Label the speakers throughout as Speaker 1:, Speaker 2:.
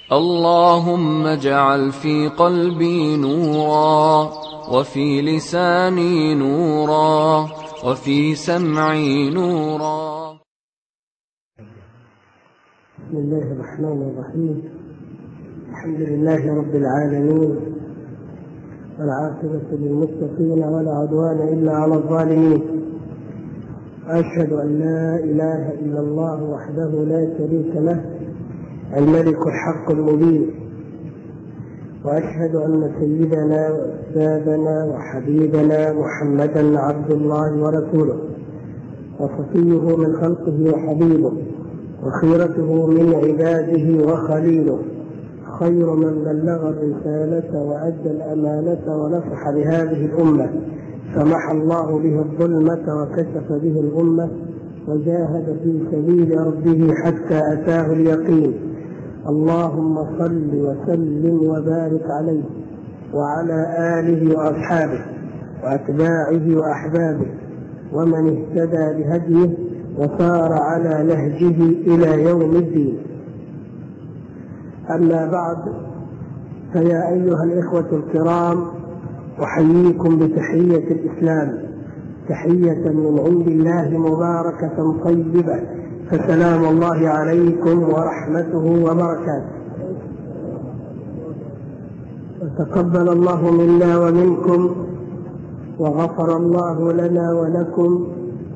Speaker 1: اللهم اجعل في قلبي نورا، وفي لساني نورا، وفي سمعي نورا.
Speaker 2: بسم الله الرحمن الرحيم. الحمد لله رب العالمين، والعاقبة للمتقين ولا عدوان إلا على الظالمين. أشهد أن لا إله إلا الله وحده لا شريك له الملك الحق المبين، وأشهد أن سيدنا وأستاذنا وحبيبنا محمدا عبد الله ورسوله، وصفيه من خلقه وحبيبه، وخيرته من عباده وخليله، خير من بلغ الرسالة وأدى الأمانة ونصح لهذه الأمة، سمح الله به الظلمة وكشف به الغمة، وجاهد في سبيل ربه حتى أتاه اليقين. اللهم صل وسلم وبارك عليه وعلى آله وأصحابه وأتباعه وأحبابه ومن اهتدى بهديه وسار على نهجه إلى يوم الدين. أما بعد، فيا أيها الإخوة الكرام، أحييكم بتحية الإسلام، تحية من عند الله مباركة طيبة، فسلام الله عليكم ورحمته وبركاته. وتقبل الله منا ومنكم، وغفر الله لنا ولكم،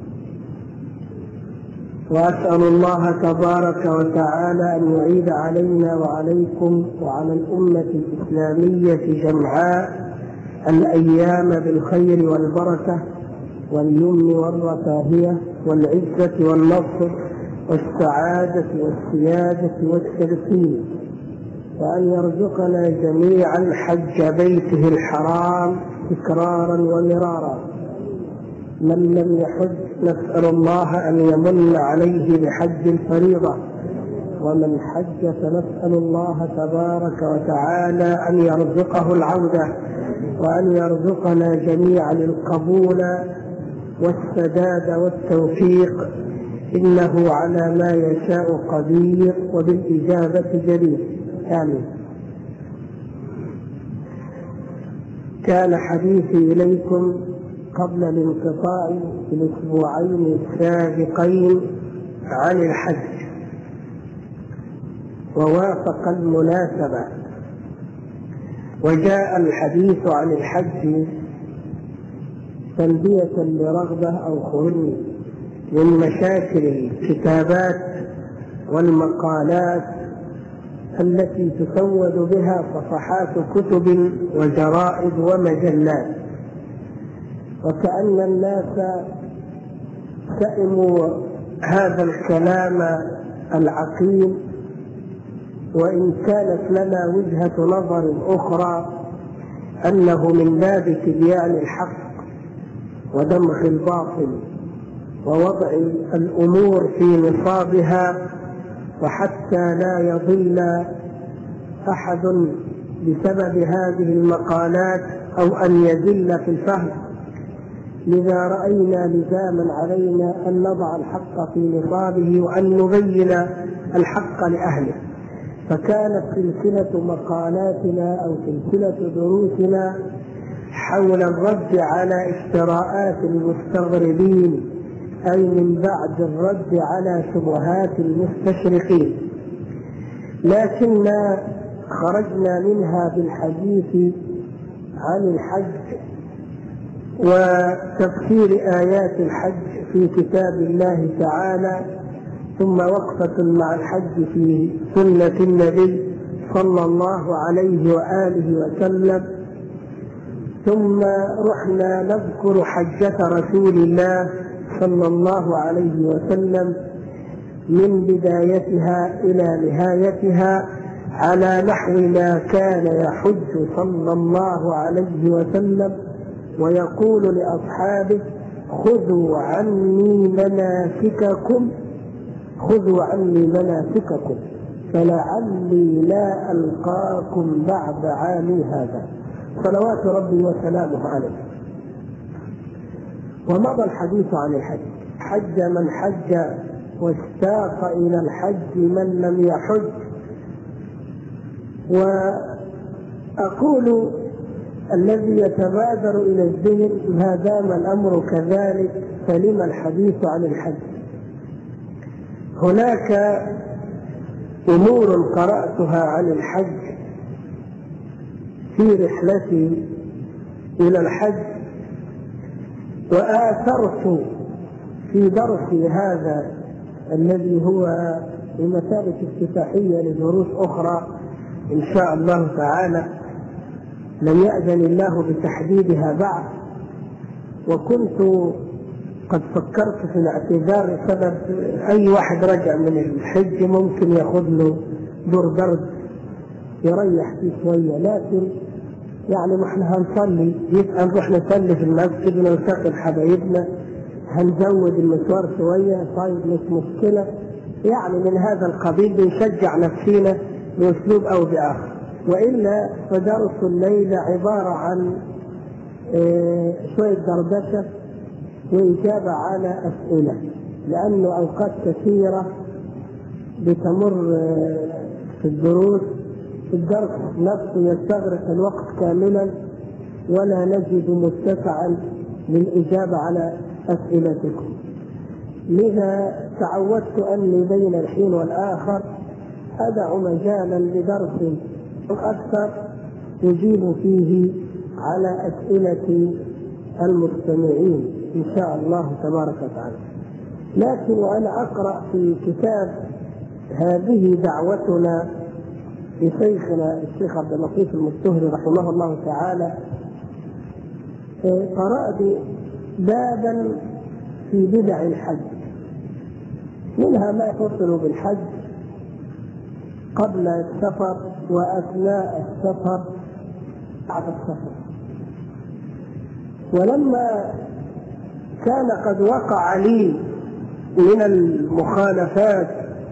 Speaker 2: وأسأل الله تبارك وتعالى أن يعيد علينا وعليكم وعلى الأمة الإسلامية جمعاء الأيام بالخير والبركة واليمن والرفاهية والعزة والنصر والسعادة والسيادة والتمكين، وأن يرزقنا جميعا حج بيته الحرام تكرارا ومرارا. من لم يحج نسأل الله أن يمن عليه بحج الفريضة، ومن حج فنسأل الله تبارك وتعالى أن يرزقه العودة، وأن يرزقنا جميعا القبول والسداد والتوفيق، إنه على ما يشاء قدير وبالإجابة جدير. آمين. كان حديثي إليكم قبل الانقطاع في الأسبوعين السابقين عن الحج، ووافق المناسبة، وجاء الحديث عن الحج تلبية لرغبة أو خروج من مشاكل الكتابات والمقالات التي تسود بها صفحات كتب وجرائد ومجلات، وكأن الناس سئموا هذا الكلام العقيم، وإن كانت لنا وجهة نظر أخرى أنه من باب تبيان الحق ودمغ الباطل ووضع الأمور في نصابها، وحتى لا يضل أحد بسبب هذه المقالات أو أن يذل في الفهم. لذا رأينا لزاما علينا أن نضع الحق في نصابه وأن نبين الحق لأهله. فكانت سلسلة مقالاتنا أو سلسلة دروسنا حول الرد على افتراءات المستغربين، أي من بعد الرد على شبهات المستشرقين، لكننا خرجنا منها بالحديث عن الحج وتفسير آيات الحج في كتاب الله تعالى، ثم وقفة مع الحج في سنة النبي صلى الله عليه وآله وسلم، ثم رحنا نذكر حجة رسول الله صلى الله عليه وسلم من بدايتها إلى نهايتها على نحو ما كان يحج صلى الله عليه وسلم ويقول لأصحابه: خذوا عني مناسككم، خذوا عني مناسككم فلعلي لا ألقاكم بعد عامي هذا، صلوات ربي وسلامه عليه. ومضى الحديث عن الحج. حج من حج واشتاق إلى الحج من لم يحج، وأقول الذي يتبادر إلى الذهن ما دام الأمر كذلك فلما الحديث عن الحج؟ هناك أمور قرأتها عن الحج في رحلتي إلى الحج، وآثرت في درسي هذا الذي هو بمثابة افتتاحية لدروس أخرى إن شاء الله تعالى لم يأذن الله بتحديدها بعد. وكنت قد فكرت في الاعتذار بسبب أي واحد رجع من الحج ممكن ياخذ له دور برد يريح فيه شوية، لكن يعني ما احنا هنصلي يبقى نروح نصلي في المسجد ونلتقي بحبايبنا، هنزود المشوار شوية، طيب مش مشكلة، يعني من هذا القبيل بنشجع نفسينا بأسلوب أو بآخر. وإلا فدرس الليلة عبارة عن شوية دردشة وإجابة على أسئلة، لأنه أوقات كثيرة بتمر في الدروس الدرس نفسه يستغرق الوقت كاملا ولا نجد متسعا للإجابة على أسئلتكم. لذا تعودت أني بين الحين والآخر أدع مجالا لدرس أكثر يجيب فيه على أسئلة المستمعين إن شاء الله تبارك وتعالى. لكن وأنا أقرأ في كتاب هذه دعوتنا لشيخنا الشيخ عبد اللطيف المستهري رحمه الله تعالى، قرأت بابا في بدع الحج، منها ما يتصل بالحج قبل السفر وأثناء السفر بعد السفر. ولما كان قد وقع لي من المخالفات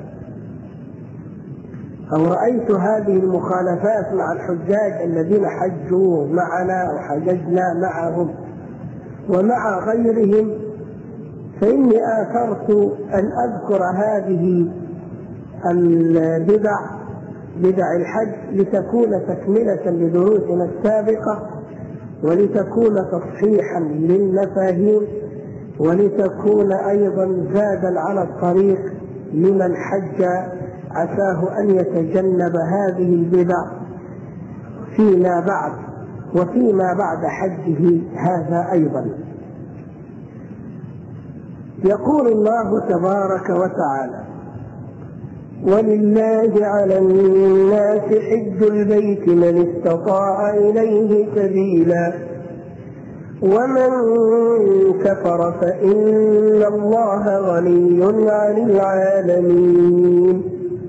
Speaker 2: أو رأيت هذه المخالفات مع الحجاج الذين حجوا معنا وحججنا معهم ومع غيرهم، فإني آثرت أن أذكر هذه البدع بدع الحج لتكون تكملة لدروسنا السابقة، ولتكون تصحيحا للمفاهيم، ولتكون أيضا زادا على الطريق لمن حج عساه أن يتجنب هذه البدع فيما بعد وفيما بعد حجه هذا أيضا. يقول الله تبارك وتعالى: ولله على الناس حج البيت من استطاع إليه سبيلا ومن كفر فإن الله غني عن العالمين.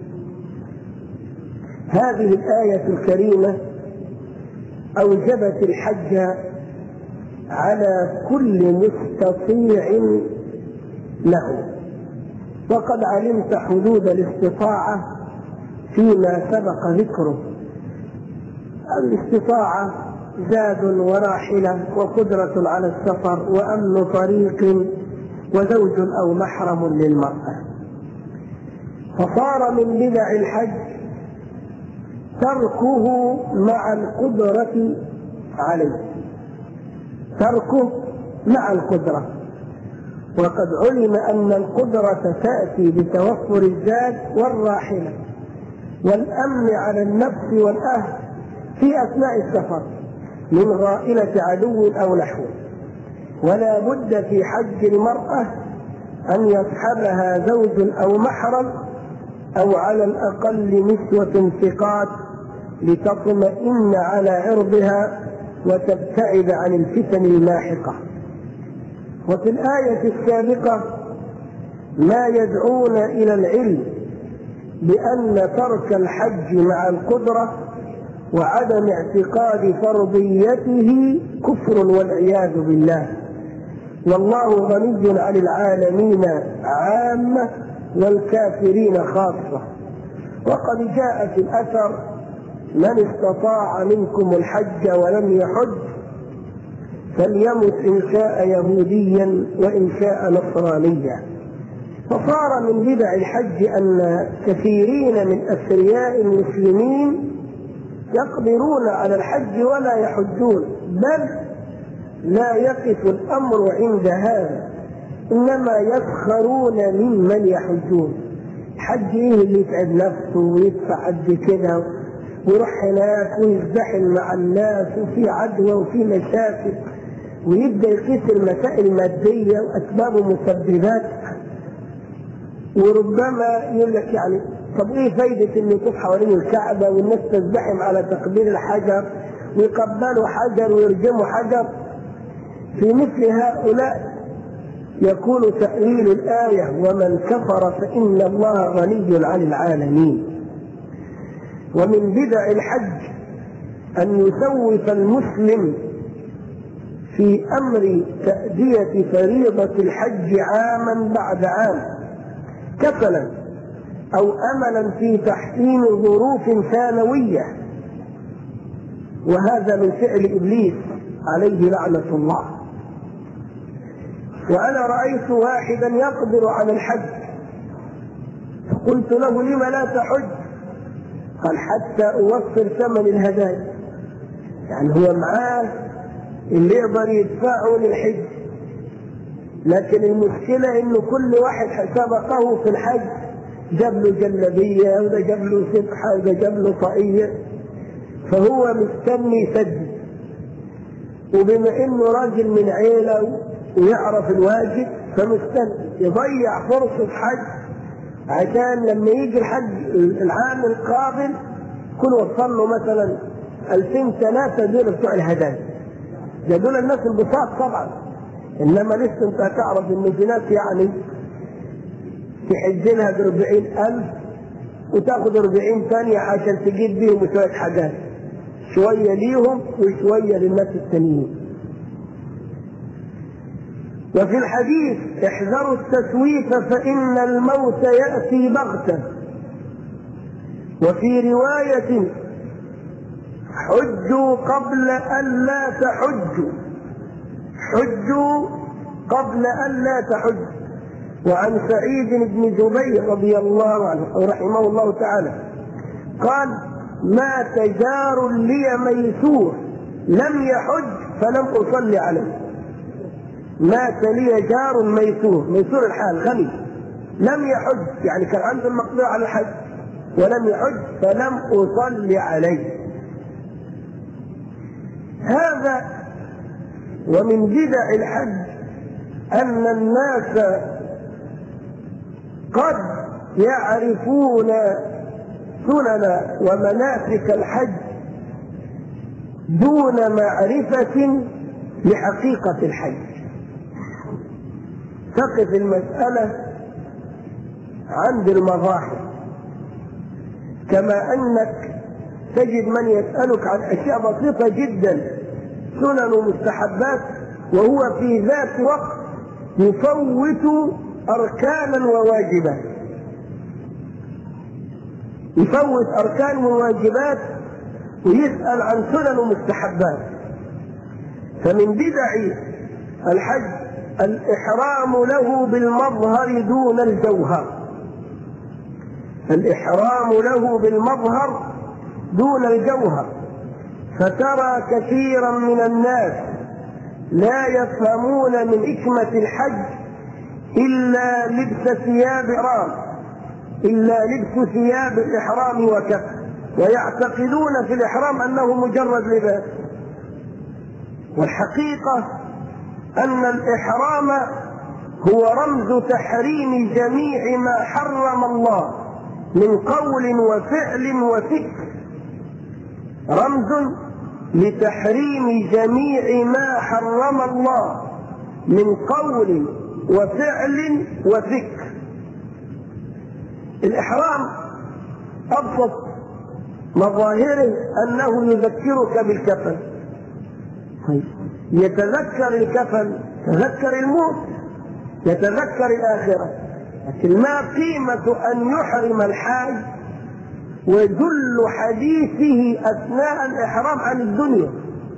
Speaker 2: هذه الآية الكريمة أوجبت الحج على كل مستطيع له، وقد علمت حدود الاستطاعة فيما سبق ذكره. الاستطاعة زاد وراحلة وقدرة على السفر وأمن طريق وزوج أو محرم للمرأة. فصار من بدع الحج تركه مع القدرة عليه، تركه مع القدرة. وقد علم أن القدرة تأتي بتوفر الزاد والراحلة والأمن على النفس والأهل في أثناء السفر من غائلة عدو أو نحوه. ولا بد في حج المرأة أن يصحبها زوج أو محرم أو على الأقل نسوة ثقات لتطمئن على عرضها وتبتعد عن الفتن اللاحقة. وفي الآية السابقة ما يدعون إلى العلم بأن ترك الحج مع القدرة وعدم اعتقاد فرضيته كفر والعياذ بالله، والله غني عن العالمين عامة والكافرين خاصة. وقد جاء في الأثر: من استطاع منكم الحج ولم يحج فليمت إن شاء يهوديا وإن شاء نصرانيا. فصار من بدع الحج أن كثيرين من أثرياء المسلمين يقدرون على الحج ولا يحجون، بل لا يقف الأمر عند هذا، إنما يسخرون ممن يحجون. الحج إيه اللي يتعب نفسه ويدفع قد كده ويروح هناك ويزدحم مع الناس وفي عدوى وفي مشاكل، ويبدأ يقيس المسائل المادية وأسباب ومسببات، وربما يقول لك يعني طب ايه فايدة انه يطوف حوالين الكعبة والناس تزدحم على تقبيل الحجر ويقبلوا حجر ويرجموا حجر؟ في مثل هؤلاء يكون تأويل الآية ومن كفر فإن الله غني عن العالمين. ومن بدع الحج أن يسوف المسلم في أمر تأدية فريضة الحج عاما بعد عام كسلا أو أملا في تحسين ظروف ثانوية، وهذا من فعل إبليس عليه لعنة الله. وأنا رأيت واحدا يقدر على الحج فقلت له لم لا تحج؟ قال حتى أوفر ثمن الهدايا. يعني هو معاه اللي يقدر يدفعه للحج، لكن المشكلة إنه كل واحد سبقه في الحج جاب له جلبية وده جاب له سبحة وده جاب له طاقية، فهو مستني يسجل. وبما إنه راجل من عيلة ويعرف الواجب فمستني يضيع فرصة حج عشان لما يجي الحج العام القابل كل وصل له مثلا 2003 دول بتوع الهدايا. ده دول الناس البساط طبعا، انما لسه انت هتعرف ان في ناس يعني تحج لها ب40,000 وتاخد 40 ثانية عشان تجيب بيهم شوية حاجات، شوية ليهم وشوية للناس التانيين. وفي الحديث احذروا التسويف فإن الموت يأتي بغتة. وفي رواية حجوا قبل أن لا تحجوا، حجوا قبل أن لا تحجوا. وعن سعيد بن جبير رضي الله عنه ورحمه الله تعالى قال مات جار لي ميسور لم يحج فلم أصلي عليه. مات لي جار ميسور، ميسور الحال غني لم يحج، يعني كان عنده المقدرة على الحج ولم يحج فلم أصلي عليه. هذا ومن بدع الحج أن الناس قد يعرفون سنن ومناسك الحج دون معرفة لحقيقة الحج. تقف المسألة عند المظاهر، كما أنك تجد من يسألك عن أشياء بسيطة جدا سنن ومستحبات وهو في ذات وقت يفوت أركانا وواجبات، يفوت أركان وواجبات ويسأل عن سنن ومستحبات. فمن بدع الحج الإحرام له بالمظهر دون الجوهر، الإحرام له بالمظهر دون الجوهر. فترى كثيرا من الناس لا يفهمون من حكمة الحج إلا لبس ثياب إحرام، إلا لبس ثياب الإحرام وكفى، ويعتقدون في الإحرام أنه مجرد لباس. والحقيقة أن الإحرام هو رمز تحريم جميع ما حرم الله من قول وفعل وفكر، رمز لتحريم جميع ما حرم الله من قول وفعل وفكر. الإحرام أبسط مظاهره أنه يذكرك بالكفن. يتذكر الكفن، يتذكر الموت، يتذكر الآخرة، لكن ما قيمة أن يحرم الحاج ويدل حديثه أثناء الإحرام عن الدنيا،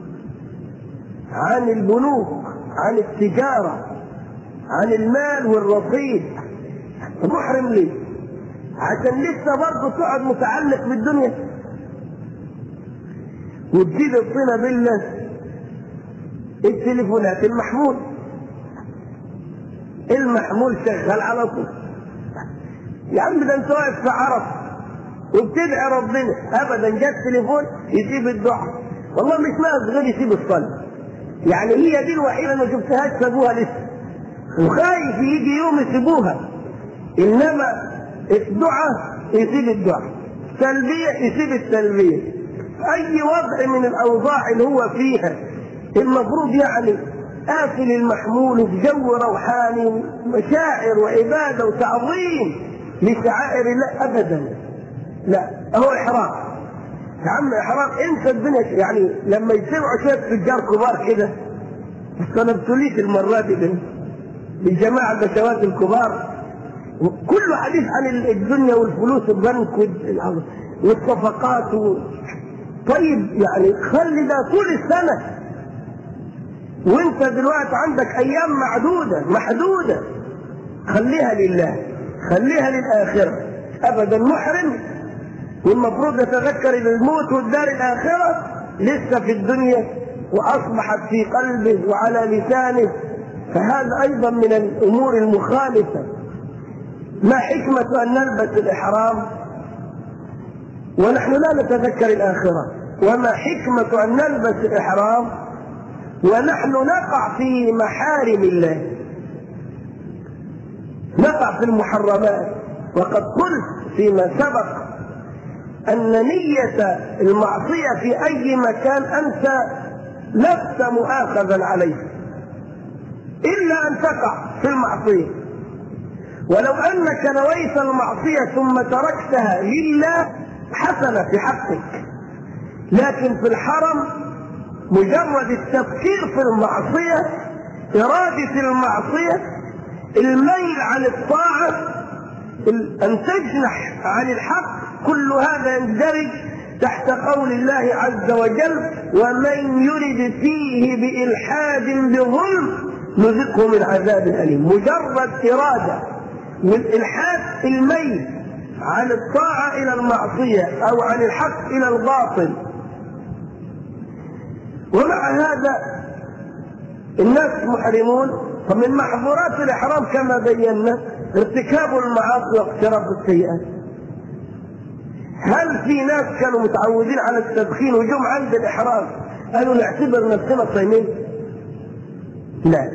Speaker 2: عن البنوك، عن التجارة، عن المال والرصيد. محرم ليه؟ عشان لسه برضه تقعد متعلق بالدنيا. وتزيد الطينة بالله التليفونات المحمول شغال على طول. يا عم ده انت واقف في عرف وبتدعي ربنا، ابدا جاء التليفون يسيب الدعاء. والله مش ناقص غير يسيب الصلاه. يعني هي دي الوحيده اللي ما شفتهاش سابوها لسه، وخايف يجي يوم يسيبوها. انما الدعاء يسيب الدعاء، السلبيه يسيب السلبيه. اي وضع من الاوضاع اللي هو فيها المفروض يعني قافل المحمول وفي جو روحاني، مشاعر وعباده وتعظيم لشعائر الله، ابدا لا، هو احراق. يا عم احراق، انسى الدنيا. يعني لما يجتمعوا شويه تجار كبار كده، بس انا ابتليت المره دي بالجماعه البشوات الكبار، وكله حديث عن الدنيا والفلوس البنك والصفقات طيب يعني خلي ده طول السنه، وانت دلوقتي عندك ايام محدوده، خليها لله، خليها للاخره. ابدا محرم والمفروض يتذكر الموت والدار الاخره لسه في الدنيا واصبحت في قلبه وعلى لسانه، فهذا ايضا من الامور المخالفه. ما حكمه ان نلبس الاحرام ونحن لا نتذكر الاخره؟ وما حكمه ان نلبس الاحرام ونحن نقع في محارم الله، نقع في المحرمات؟ وقد قلت فيما سبق أن نية المعصية في أي مكان أنت لست مؤاخذا عليه إلا أن تقع في المعصية. ولو أنك نويت المعصية ثم تركتها لله حسنة في حقك، لكن في الحرم مجرد التفكير في المعصية، إرادة المعصية، الميل عن الطاعة، أن تجنح عن الحق، كل هذا يندرج تحت قول الله عز وجل: ومن يرد فيه بإلحاد بظلم نذقه من عذاب أليم. مجرد إرادة والإلحاد، الميل عن الطاعة إلى المعصية أو عن الحق إلى الباطل. ومع هذا الناس محرمون. فمن محظورات الإحرام كما بينا ارتكاب المعاصي واقتراف السيئات. هل في ناس كانوا متعودين على التدخين وجم عند الإحرام قالوا نعتبر نفسنا صايمين؟ لا.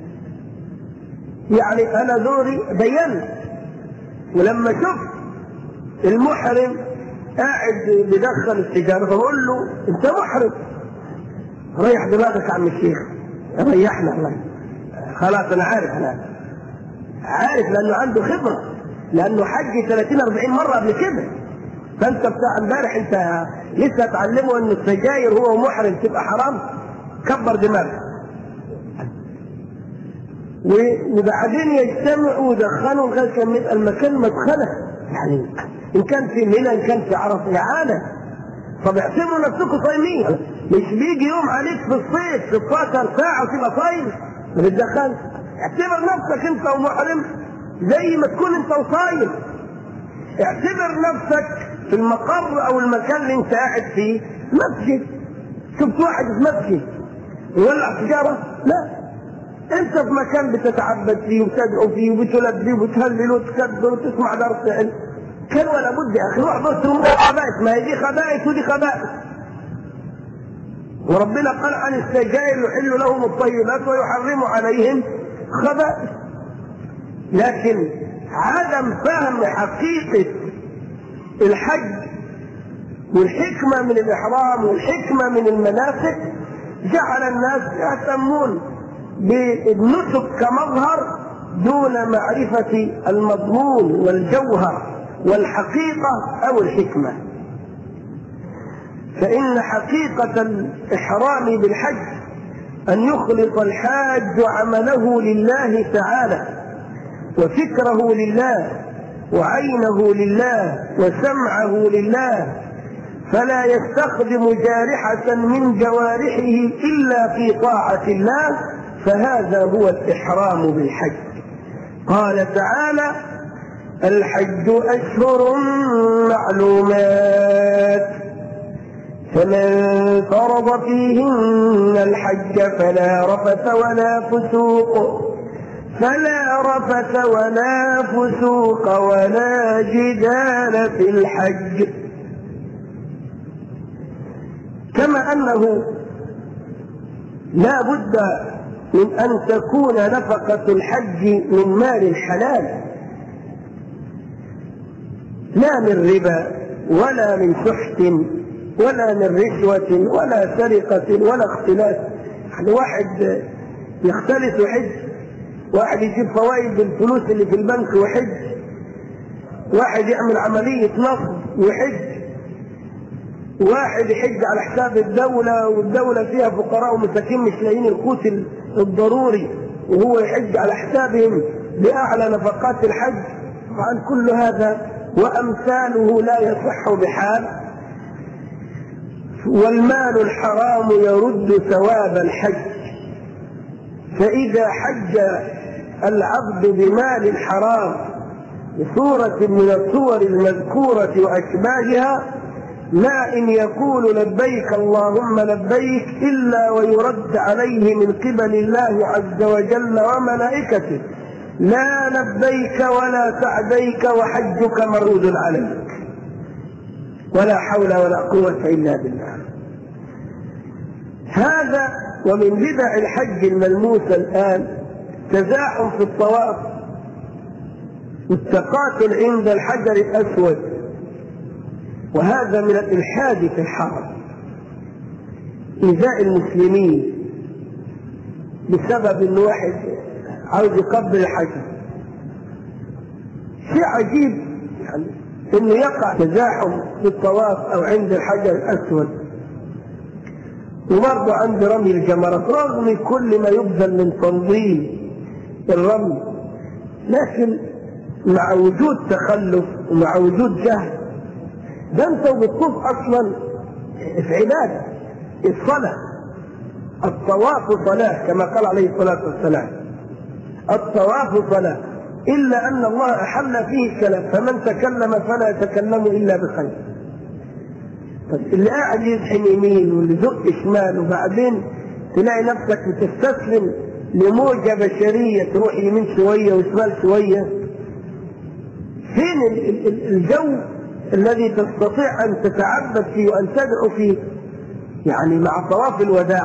Speaker 2: يعني أنا دوري بينت، ولما شفت المحرم قاعد بدخل السيجارة فبقول له أنت محرم، ريح دماغك يا عم الشيخ، ريحنا الله، خلاص أنا عارف لأنه عنده خبرة، لأنه حج 30-40 مرة قبل كده. فأنت بتاع امبارح أنت لسه تعلمه إن السجاير هو محرم تبقى حرام، كبر دماغك. وبعدين يجتمعوا ودخلوا لغاية كان يبقى المكان مدخله، يعني إن كان في منى إن كان في عرفة إعانة. طب اعتبروا نفسكم صايمين، مش بيجي يوم عليك في الصيف 16 ساعة وتبقى صايم ما بتدخلش. اعتبر نفسك انت ومحرم زي ما تكون انت وصايم. اعتبر نفسك في المقر او المكان اللي انت قاعد فيه مسجد. شفت واحد في مسجد يولع سيجاره؟ لا، انت في مكان بتتعبد فيه وتدعو فيه وبتلبي وبتهلل وتكبر وتسمع درس علم. كان ولا بد يا اخي روح بص خبائث، ما هي دي خبائث ودي خبائث. وربنا قال عن السجائر يحل لهم الطيبات ويحرم عليهم خبائث. لكن عدم فهم حقيقة الحج والحكمة من الإحرام والحكمة من المناسك جعل الناس يهتمون بالنسك كمظهر دون معرفة المضمون والجوهر والحقيقة أو الحكمة. فإن حقيقة الإحرام بالحج أن يخلص الحاج عمله لله تعالى، وفكره لله، وعينه لله، وسمعه لله، فلا يستخدم جارحة من جوارحه إلا في طاعة الله، فهذا هو الإحرام بالحج. قال تعالى: الحج أشهر معلومات، فمن فرض فيهن الحج فلا رفث ولا فسوق ولا جدال في الحج. كما أنه لا بد من أن تكون نفقة الحج من مال الحلال، لا من ربا ولا من سحت ولا من رشوة ولا سرقة ولا اختلاس. يعني واحد يختلس وحج، واحد يجيب فوائد بالفلوس اللي في البنك وحج، واحد يعمل عملية نصب وحج، واحد يحج على حساب الدولة والدولة فيها فقراء ومساكين مش لاقيين القوت الضروري وهو يحج على حسابهم بأعلى نفقات الحج. طبعا كل هذا وأمثاله لا يصح بحال. والمال الحرام يرد ثواب الحج، فإذا حج العبد بمال الحرام بصورة من الصور المذكورة وأشباهها لا إن يقول لبيك اللهم لبيك إلا ويرد عليه من قبل الله عز وجل وملائكته لا لبيك ولا سعديك وحجك مردود عليك، ولا حول ولا قوة إلا بالله. هذا ومن بدع الحج الملموسة الآن تزاحم في الطواف والتقاتل عند الحجر الأسود، وهذا من الإلحاد في الحرم، إيذاء المسلمين بسبب إن واحد عاوز يقبل الحجر. شيء عجيب يعني إنه يقع تزاحم في الطواف أو عند الحجر الأسود وبرضه عند رمي الجمرات، رغم كل ما يبذل من تنظيم الرمي، لكن مع وجود تخلف ومع وجود جهل. ده انت وبتطوف اصلا في عباده الصلاه، الطواف صلاه كما قال عليه الصلاه والسلام، الطواف صلاه، الا ان الله احل فيه الكلام، فمن تكلم فلا يتكلم الا بخير. طب اللي قاعد يزحم يمين واللي يزق شمال وبعدين تلاقي نفسك بتستسلم لموجه بشريه، تروح يمين شويه وشمال شويه، فين الجو الذي تستطيع أن تتعبد فيه وأن تدعو فيه؟ يعني مع طواف الوداع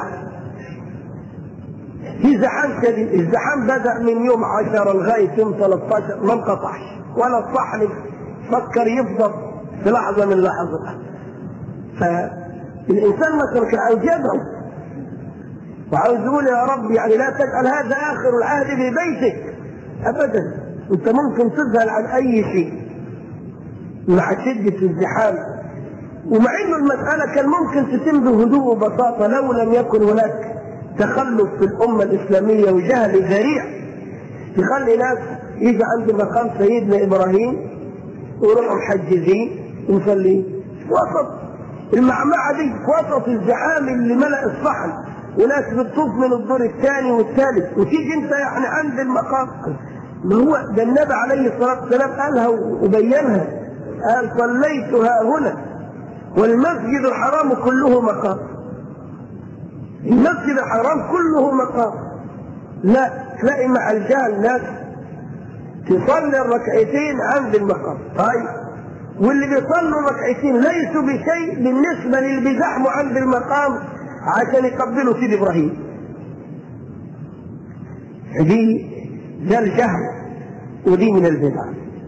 Speaker 2: في زحام شديد. الزحام بدأ من يوم 10 لغاية يوم 13 ما انقطعش، ولا الصحن فكر يفضل في لحظة من لحظات. فالإنسان مثلا كان عاوز يدعو وعاوز يقول يا رب يعني لا تجعل هذا آخر العهد ببيتك أبدا. أنت ممكن تذهل عن أي شيء مع شدة الزحام، ومع انه المسألة كان ممكن تتم بهدوء وبساطة لو لم يكن هناك تخلف في الأمة الإسلامية وجهل ذريع يخلي ناس يجي عند مقام سيدنا إبراهيم ويروحوا محجزين ومصلين وسط المعمعة دي، وسط الزحام اللي ملأ الصحن وناس بتطوف من الدور الثاني والثالث، وتيجي انت يعني عند المقام. ما هو ده النبي عليه الصلاة والسلام قالها وبينها، قال صليتها هنا والمسجد الحرام كله مقام. المسجد الحرام كله مقام. لا تلاقي مع الجهل ناس تصلي الركعتين عند المقام، طيب واللي بيصلوا الركعتين ليسوا بشيء بالنسبة للي بيزحموا عند المقام عشان يقبلوا سيد إبراهيم. ده الجهل ودي من البدع.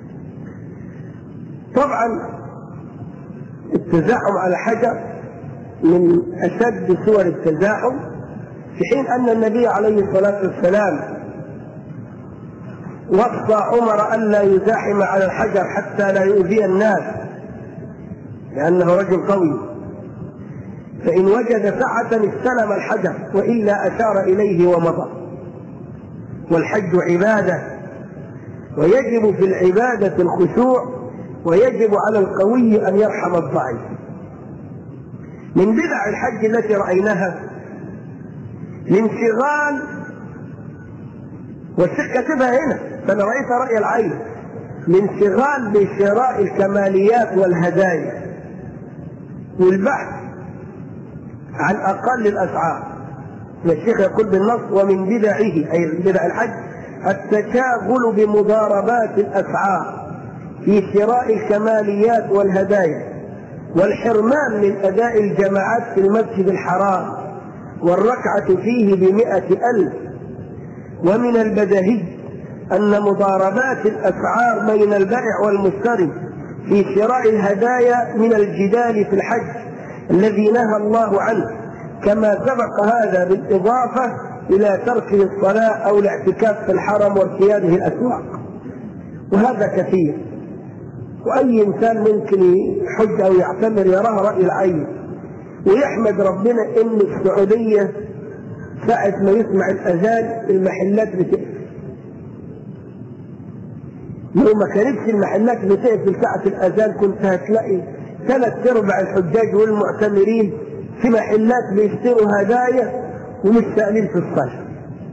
Speaker 2: طبعا التزاحم على حجر من أشد صور التزاحم، في حين أن النبي عليه الصلاة والسلام وصى عمر ألا يزاحم على الحجر حتى لا يؤذي الناس لأنه رجل قوي، فإن وجد سعة استلم الحجر وإلا أشار إليه ومضى. والحج عبادة، ويجب في العبادة الخشوع، ويجب على القوي أن يرحم الضعيف. من بدع الحج التي رأيناها الانشغال، والشيخ كاتبها هنا فأنا رأيتها رأي العين، الانشغال بشراء الكماليات والهدايا والبحث عن أقل الأسعار. الشيخ يقول بالنص: ومن بدعه أي بدع الحج التشاغل بمضاربات الأسعار في شراء الكماليات والهدايا، والحرمان من أداء الجماعات في المسجد الحرام والركعة فيه ب100,000. ومن البديهي أن مضاربات الأسعار بين البائع والمشتري في شراء الهدايا من الجدال في الحج الذي نهى الله عنه، كما سبق هذا بالإضافة إلى ترك الصلاة أو الاعتكاف في الحرم وارتياده الأسواق. وهذا كثير، وأي إنسان ممكن يحج أو يعتمر يراه رأي العين، ويحمد ربنا إن السعودية ساعة ما يسمع الأذان المحلات بتقفل. لو ما كانتش المحلات بتقفل ساعة الأذان كنت هتلاقي 3/4 الحجاج والمعتمرين في محلات بيشتروا هدايا ومش سائلين في الصلاة.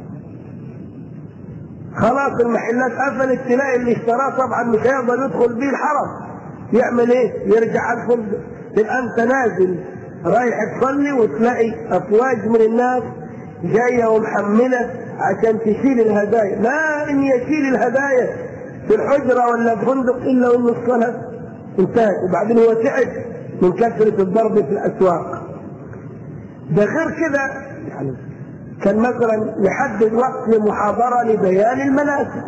Speaker 2: خلاص المحلات قفلت، تلاقي اللي اشتراه طبعا مش هيقدر يدخل بيه الحرم، يعمل ايه؟ يرجع على الفندق. تبقى انت نازل رايح تصلي وتلاقي افواج من الناس جايه ومحمله عشان تشيل الهدايا. لا ان يشيل الهدايا في الحجره ولا في فندق الا وان الصلاه انتهت، وبعدين هو تعب من كثره الضرب في الاسواق. ده غير كده يعني كان مثلا نحدد وقت لمحاضره لبيان المناسك،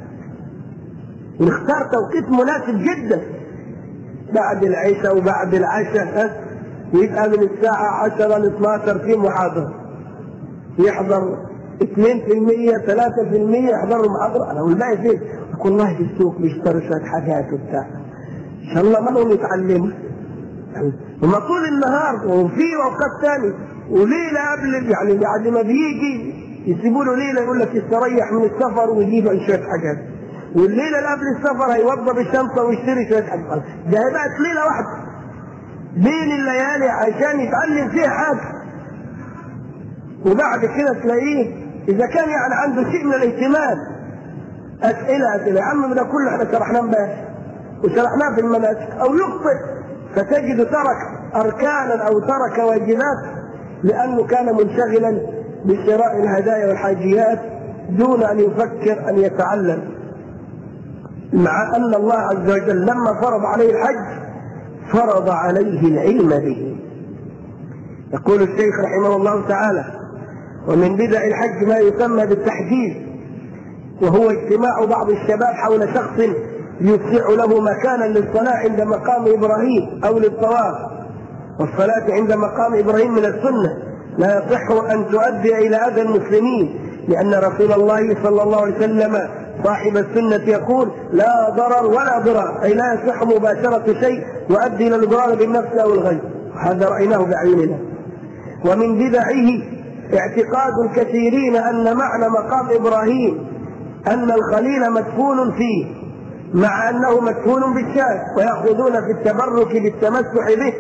Speaker 2: ونختار توقيت مناسب جدا بعد العشاء وبعد العشاء، ويبقى من الساعه 10 ل 12 في محاضره، يحضر 2% 3% يحضروا المحاضره. انا والباقي فين؟ والله في السوق بيشتروا شويه حاجات وبتاع، ان شاء الله منهم يتعلموا. وما طول النهار وفي اوقات ثانيه وليله قبل يعني بعد ما بيجي يسيبوا له ليله يقول لك يستريح من السفر ويجيب شويه حاجات، والليله اللي قبل السفر هيوضب الشنطه ويشتري شويه حاجات. ده بقت ليله واحده بين الليالي عشان يتعلم فيها حاجه، وبعد كده تلاقيه اذا كان يعني عنده شيء من الاهتمام اسئله يا عم ده كله احنا شرحناه امبارح وشرحناه في المناسك، او يخطئ فتجد ترك اركانا او ترك واجبات لانه كان منشغلا بشراء الهدايا والحاجيات دون ان يفكر ان يتعلم، مع ان الله عز وجل لما فرض عليه الحج فرض عليه العلم به. يقول الشيخ رحمه الله تعالى: ومن بدع الحج ما يسمى بالتحجيز، وهو اجتماع بعض الشباب حول شخص يوسع له مكانا للصلاة عند مقام إبراهيم أو للطواف، والصلاة عند مقام إبراهيم من السنة لا يصح أن تؤدي إلى أذى المسلمين، لأن رسول الله صلى الله عليه وسلم صاحب السنة يقول: لا ضرر ولا ضرار، أي لا يصح مباشرة شيء يؤدي إلى الإضرار بالنفس أو الغير. هذا رأيناه بعيننا. ومن بدعه اعتقاد الكثيرين أن معنى مقام إبراهيم أن الخليل مدفون فيه، مع أنه مدفون بالشام، ويأخذون في التبرك بالتمسح به.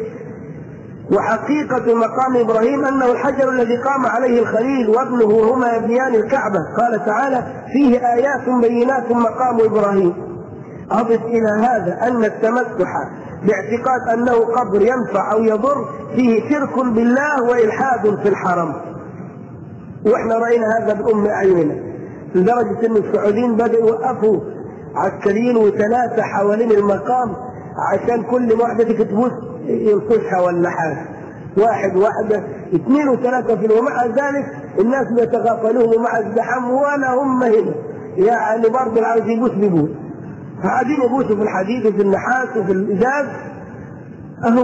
Speaker 2: وحقيقة مقام إبراهيم أنه الحجر الذي قام عليه الخليل وابنه وهما يبنيان الكعبة. قال تعالى: فيه آيات بينات مقام إبراهيم. أضف إلى هذا أن التمسح باعتقاد أنه قبر ينفع أو يضر فيه شرك بالله وإلحاد في الحرم، وإحنا رأينا هذا بأم أعيننا، لدرجة أن السعوديين بدأوا يوقفوا عسكريين وثلاثة حوالين المقام عشان كل واحدة تبص ينقشها ولا حاجة، واحد واحدة 2 و3 ومع ذلك الناس بيتغافلون ومع الزحام ولا هم هنا، يعني برضه عاوز يبوس بيبوس، فقاعدين يبوسوا في الحديد وفي النحاس وفي الإزاز. أهو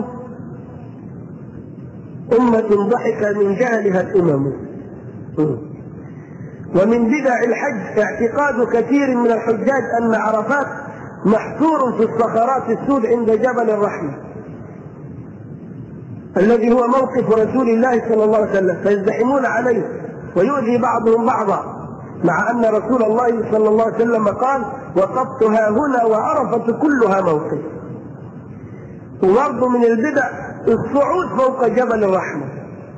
Speaker 2: أمة ضحك من جهلها الأمم. ومن بدع الحج اعتقاد كثير من الحجاج أن عرفات محصور في الصخرات السود عند جبل الرحمة الذي هو موقف رسول الله صلى الله عليه وسلم، فيزدحمون عليه ويؤذي بعضهم بعضا، مع أن رسول الله صلى الله عليه وسلم قال: وقفتها هنا وعرفة كلها موقف. وبرضه من البدع الصعود فوق جبل الرحمة،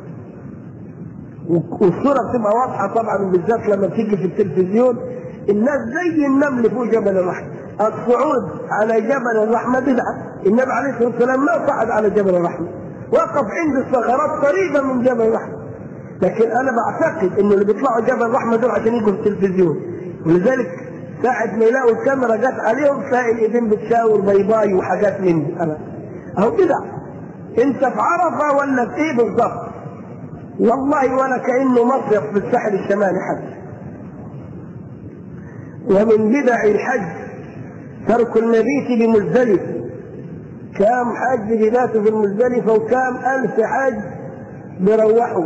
Speaker 2: والصورة بتبقى واضحة طبعا بالذات لما بتيجي في التلفزيون، الناس زي النمل فوق جبل الرحمة. الصعود على جبل الرحمة بدعة، النبي عليه الصلاة والسلام ما صعد على جبل الرحمة وقف عند الثغرات قريبة من جبل الرحمة. لكن أنا بعتقد إنه اللي بيطلعوا جبل الرحمة دول عشان يجوا في التلفزيون، ولذلك ساعة ما يلاقوا الكاميرا جت عليهم تلاقي الإيدين بتشاور باي باي وحاجات من دي. أهو كده أنت في عرفة ولا في إيه بالظبط؟ والله ولا كأنه مصيف في الساحل الشمالي حتى. ومن بدع الحج ترك المبيت بمزدلفة. كام حج بيباتوا في المزدلفة وكام ألف حج بيروحوا.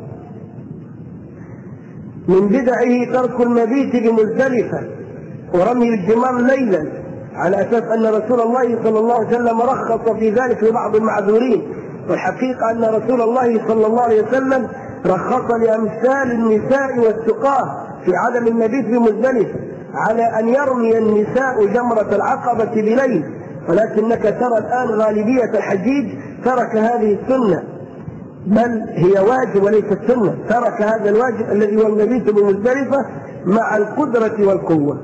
Speaker 2: من بدعه ترك المبيت بمزدلفة ورمي الجمار ليلا، على أساس أن رسول الله صلى الله عليه وسلم رخص في ذلك لبعض المعذورين، والحقيقة أن رسول الله صلى الله عليه وسلم رخص لأمثال النساء والسقاة في عدم المبيت بمزدلفة، على أن يرمي النساء جمرة العقبة بليل، ولكنك ترى الآن غالبية الحجيج ترك هذه السنة، بل هي واجب وليست سنة، ترك هذا الواجب الذي هو المبيت بمزدلفة مع القدرة والقوة.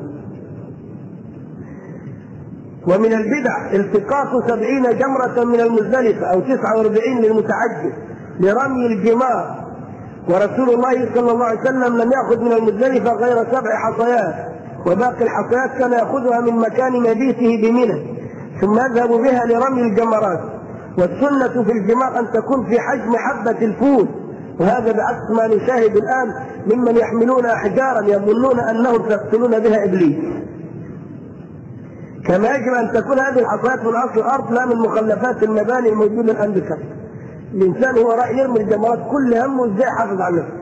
Speaker 2: ومن البدع التقاط 70 جمرة من المزدلفة أو 49 للمتعجل لرمي الجمار، ورسول الله صلى الله عليه وسلم لم يأخذ من المزدلفة غير 7 حصيات، وباقي الحصيات كان يأخذها من مكان مبيته بمنى ثم يذهب بها لرمي الجمرات. والسنة في الجمار أن تكون في حجم حبة الفول، وهذا بعكس ما نشاهد الآن ممن يحملون أحجارا يظنون أنهم يقتلون بها إبليس. كما يجب أن تكون هذه الحصيات من أصل الأرض لا من مخلفات المباني الموجودة الآن بكثرة. الإنسان هو رأي يرمي الجمرات كل همه إزاي يحافظ على نفسه،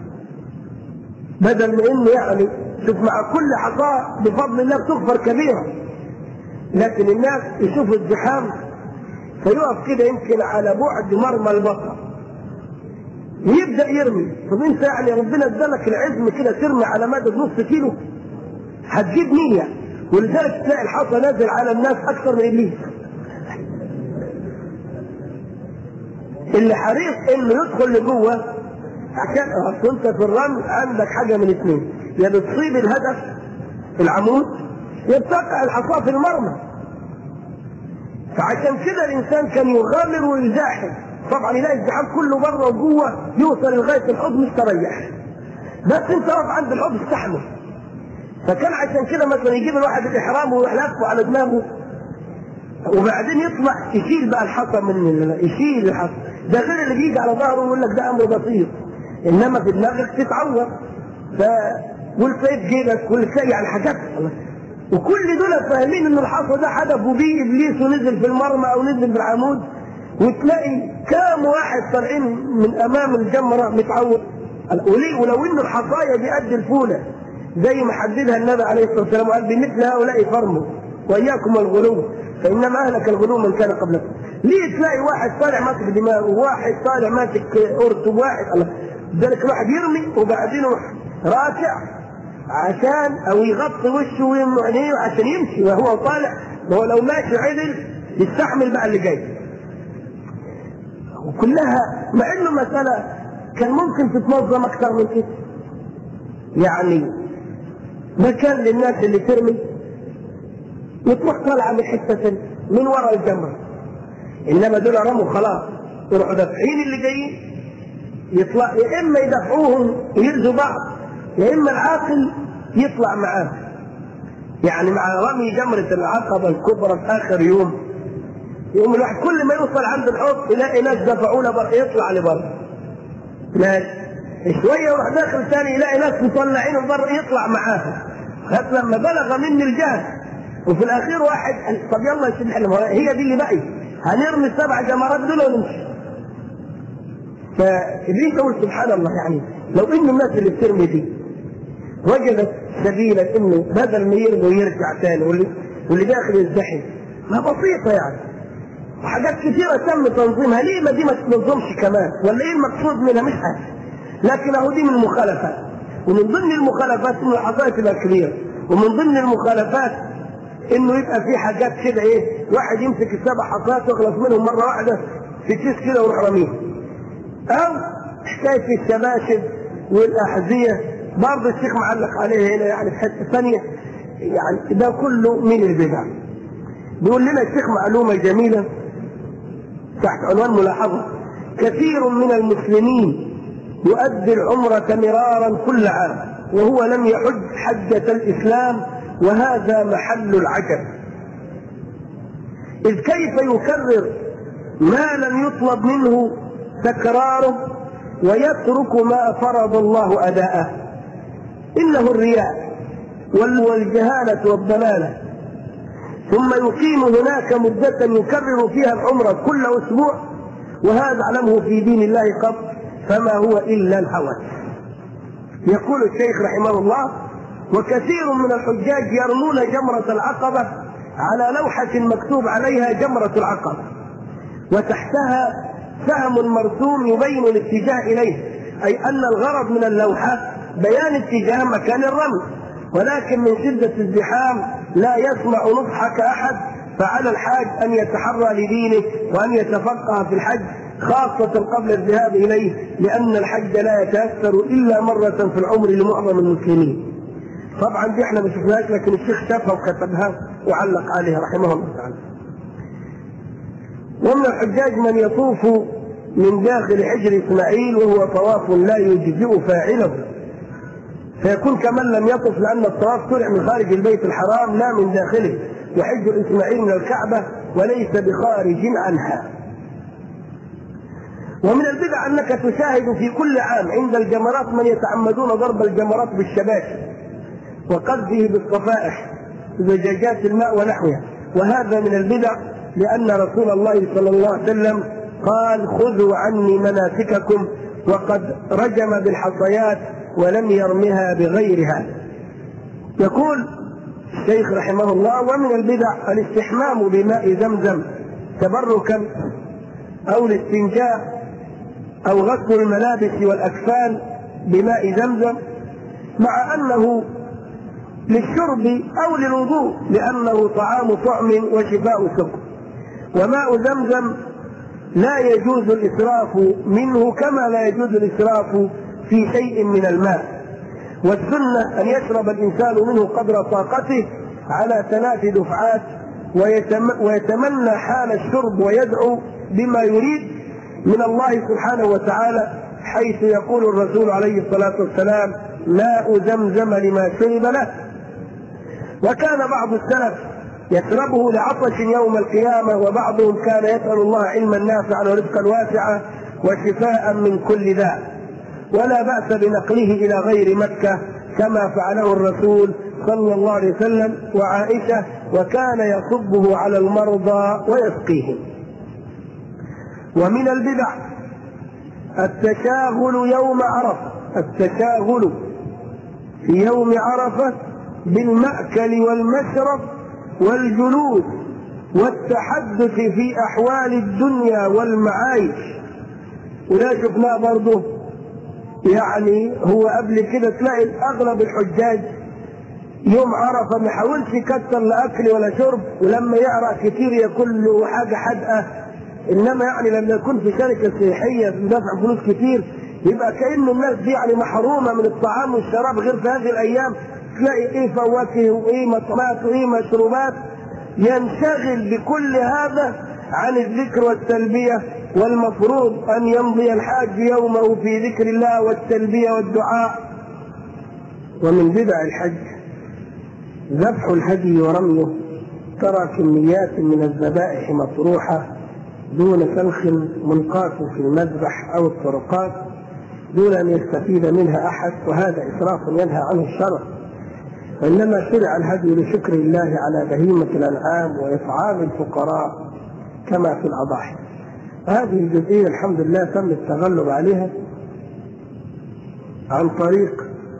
Speaker 2: بدل من إنه يعني شوف مع كل حصاة بفضل الله بتغفر كبيرة، لكن الناس يشوفوا الزحام فيقف كده يمكن على بعد مرمى البصر ويبدأ يرمي. طب انت يعني ربنا ادالك العزم كده ترمي على مدى نص كيلو، هتجيب نية، ولذلك تلاقي الحصى نازل على الناس اكثر من ابليس. اللي حريص انه يدخل لجوه عشان انت في الرمي عندك حاجه من اثنين، يا بتصيب الهدف العمود يا بتقع الحصاه في المرمى. فعشان كده الانسان كان يغامر ويزاحم، طبعا يلاقي الزحام كله بره وجوه يوصل لغايه الحوض مستريح، بس انت واقف عند الحوض استحمل. فكان عشان كده مثلا يجيب الواحد الاحرام ويروح لافه على دماغه وبعدين يطلع يشيل بقى الحصى يشيل الحصى، ده غير اللي بيجي على ظهره ويقول لك ده امر بسيط، انما في دماغك تتعور والسيف جيبك والسيف يعني حاجات. وكل دول فاهمين ان الحصى ده حدفوا بيه ابليس ونزل في المرمى او نزل في العمود، وتلاقي كام واحد طالعين من امام الجمره متعور. ولو ان الحصايا دي قد الفوله زي ما حددها النبي عليه الصلاه والسلام وقال بمثل هؤلاء فرموا واياكم الغلو فانما اهلك الغلو من كان قبلكم. ليه تلاقي واحد طالع ماسك دماغه وواحد طالع ماسك قرط وواحد الله، ذلك الواحد يرمي وبعدين راكع عشان او يغطي وشه ويمنع عينيه عشان يمشي وهو طالع، وهو لو ماشي عدل يستحمل بقى اللي جاي. وكلها مع انه مساله كان ممكن تتنظم اكثر من كده، يعني مكان للناس اللي ترمي وتروح طالعه من حته ثانيه من وراء الجمره، انما دول رموا خلاص يروحوا دافعين اللي جايين يطلع، يا اما يدفعوهم ويرزوا بعض يا اما العاقل يطلع معاه. يعني مع رمي جمره العقبه الكبرى في اخر يوم يقوم الواحد كل ما يوصل عند الحوض يلاقي ناس دفعونا بقى يطلع لبره، ماشي شويه يروح داخل ثاني يلاقي ناس مطلعينه بره يطلع معاهم، لغايه لما بلغ مني الجهل. وفي الاخير واحد قال طب يلا يا سيدي هي دي اللي باقي، هنرمي ال7 جمرات دول ونمشي. فابليس يقول سبحان الله، يعني لو ان الناس اللي بترمي دي وجدت سبيلا انه بدل ما يرمي ويرجع ثاني واللي داخل يزدحم، ما بسيطه يعني، وحاجات كثيره تم تنظيمها، ليه ما دي ما تنظمش كمان؟ ولا ايه المقصود منها؟ مش حاجه، لكن اهو دي من المخالفات. ومن ضمن المخالفات انه الحصايه تبقى كبيره، ومن ضمن المخالفات انه يبقى في حاجات كده ايه، واحد يمسك ال7 حصايات يخلص منهم مره واحده في كيس كده ويروح رميه. او حكايه الشباشب والاحذيه برضه الشيخ معلق عليه هنا يعني في حته ثانيه، يعني ده كله من البدع. بيقول لنا الشيخ معلومه جميله تحت عنوان ملاحظة: كثير من المسلمين يؤدي العمرة مرارا كل عام وهو لم يحج حجة الإسلام، وهذا محل العجب، إذ كيف يكرر ما لم يطلب منه تكراره ويترك ما فرض الله أداءه؟ إنه الرياء والجهالة والضلالة. ثم يقيم هناك مدة يكرر فيها العمرة كل أسبوع، وهذا علمه في دين الله قط، فما هو إلا الهوى. يقول الشيخ رحمه الله: وكثير من الحجاج يرمون جمرة العقبة على لوحة مكتوب عليها جمرة العقبة، وتحتها سهم مرسوم يبين الاتجاه إليه، أي أن الغرض من اللوحة بيان اتجاه مكان الرمي، ولكن من شدة الزحام لا يسمع نصحك أحد، فعلى الحاج أن يتحرى لدينه وأن يتفقه في الحج، خاصة قبل الذهاب إليه، لأن الحج لا يتأثر إلا مرة في العمر لمعظم المسلمين. طبعا دي احنا ما شفناهاش، لكن الشيخ شافها وكتبها وعلق عليها رحمه الله تعالى. ومن الحجاج من يطوف من داخل حجر إسماعيل وهو طواف لا يجزئ فاعله، فيكون كمن لم يطف، لأن الطواف شرع من خارج البيت الحرام لا من داخله، وحجر إسماعيل من الكعبة وليس بخارج عنها. ومن البدع أنك تشاهد في كل عام عند الجمرات من يتعمدون ضرب الجمرات بالشباشب وقذفه بالصفائح زجاجات الماء ونحوها، وهذا من البدع، لأن رسول الله صلى الله عليه وسلم قال: خذوا عني مناسككم، وقد رجم بالحصيات ولم يرمها بغيرها. يقول الشيخ رحمه الله: ومن البدع الاستحمام بماء زمزم تبركا أو الاستنجاء أو غسل الملابس والأكفان بماء زمزم، مع أنه للشرب أو للوضوء، لأنه طعام طعم وشفاء سقم. وماء زمزم لا يجوز الإسراف منه كما لا يجوز الإسراف في شيء من الماء، والسنة أن يشرب الإنسان منه قدر طاقته على 3 دفعات، ويتمنى حال الشرب ويدعو بما يريد من الله سبحانه وتعالى، حيث يقول الرسول عليه الصلاة والسلام: ماء زمزم لما شرب له. وكان بعض السلف يشربه لعطش يوم القيامة، وبعضهم كان يسأل الله علما نافعا ورزقا واسعا وشفاء من كل داء، ولا بأس بنقله إلى غير مكة كما فعله الرسول صلى الله عليه وسلم وعائشة، وكان يصبه على المرضى ويسقيهم. ومن البدع التشاغل يوم عرفة، التشاغل في يوم عرفة بالمأكل والمشرب والجلوس والتحدث في أحوال الدنيا والمعايش. ولا شفناه برضه، يعني هو قبل كده تلاقي أغلب الحجاج يوم عرفة ما يحاولش يكتر لا أكل ولا شرب، ولما يعرق كتير ياكل له حاجة حدقة، إنما يعني لما يكون في شركة سياحية بدفع فلوس كتير يبقى كأن الناس دي يعني محرومة من الطعام والشراب، غير في هذه الأيام تلاقي إيه فواكه وإيه مطعمات وإيه مشروبات. ينشغل بكل هذا عن الذكر والتلبية، والمفروض أن يمضي الحاج يومه في ذكر الله والتلبية والدعاء. ومن بدع الحج ذبح الهدي ورميه، ترى كميات من الذبائح مطروحة دون سلخ منقاس في المذبح أو الطرقات دون أن يستفيد منها أحد، وهذا إسراف ينهى عنه الشرع. وإنما شرع الهدي لشكر الله على بهيمة الأنعام وإطعام الفقراء كما في الأضاحي. هذه الجزئية الحمد لله تم التغلب عليها عن طريق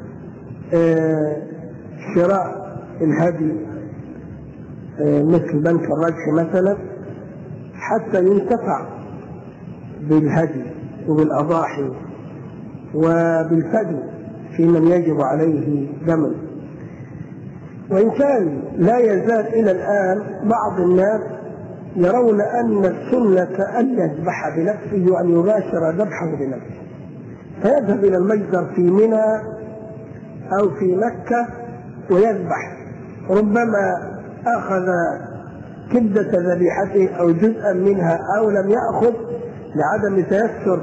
Speaker 2: شراء الهدي مثل بنك الرجح مثلا، حتى ينتفع بالهدي وبالأضاحي وبالفدي في من يجب عليه دم. وإن كان لا يزال إلى الآن بعض الناس يرون أن السنة أن يذبح بنفسه وأن يباشر ذبحه بنفسه، فيذهب إلى المجزر في منى أو في مكة ويذبح، ربما أخذ كبدة ذبيحته أو جزءا منها أو لم يأخذ لعدم تيسر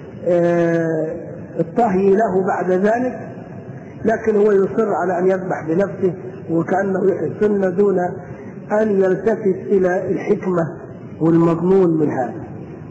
Speaker 2: الطهي له بعد ذلك، لكن هو يصر على أن يذبح بنفسه وكأنه يحسن دون أن يلتفت إلى الحكمة والمضمون من هذا.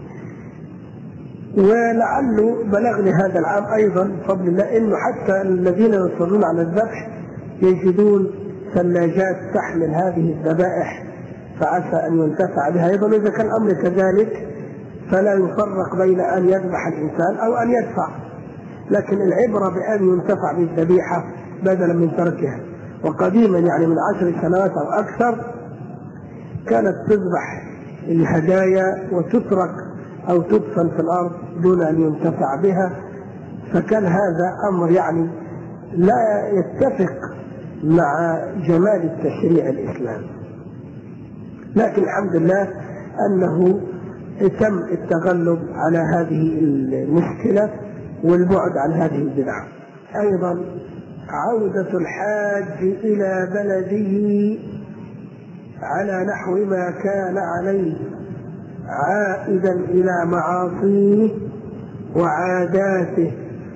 Speaker 2: ولعله بلغني هذا العام أيضا بفضل الله إنه حتى الذين يصرون على الذبح يجدون ثلاجات تحمل هذه الذبائح، فعسى أن ينتفع بها أيضا. إذا كان الأمر كذلك فلا يفرق بين أن يذبح الإنسان أو أن يدفع، لكن العبرة بأن ينتفع بالذبيحة بدلا من تركها. وقديما يعني من 10 سنوات أو أكثر كانت تذبح الهدايا وتترك أو تدفن في الأرض دون أن ينتفع بها، فكان هذا أمر يعني لا يتفق مع جمال التشريع الإسلامي. لكن الحمد لله أنه تم التغلب على هذه المشكلة والبعد عن هذه البدعة. أيضا عودة الحاج إلى بلده على نحو ما كان عليه عائدا إلى معاصيه وعاداته.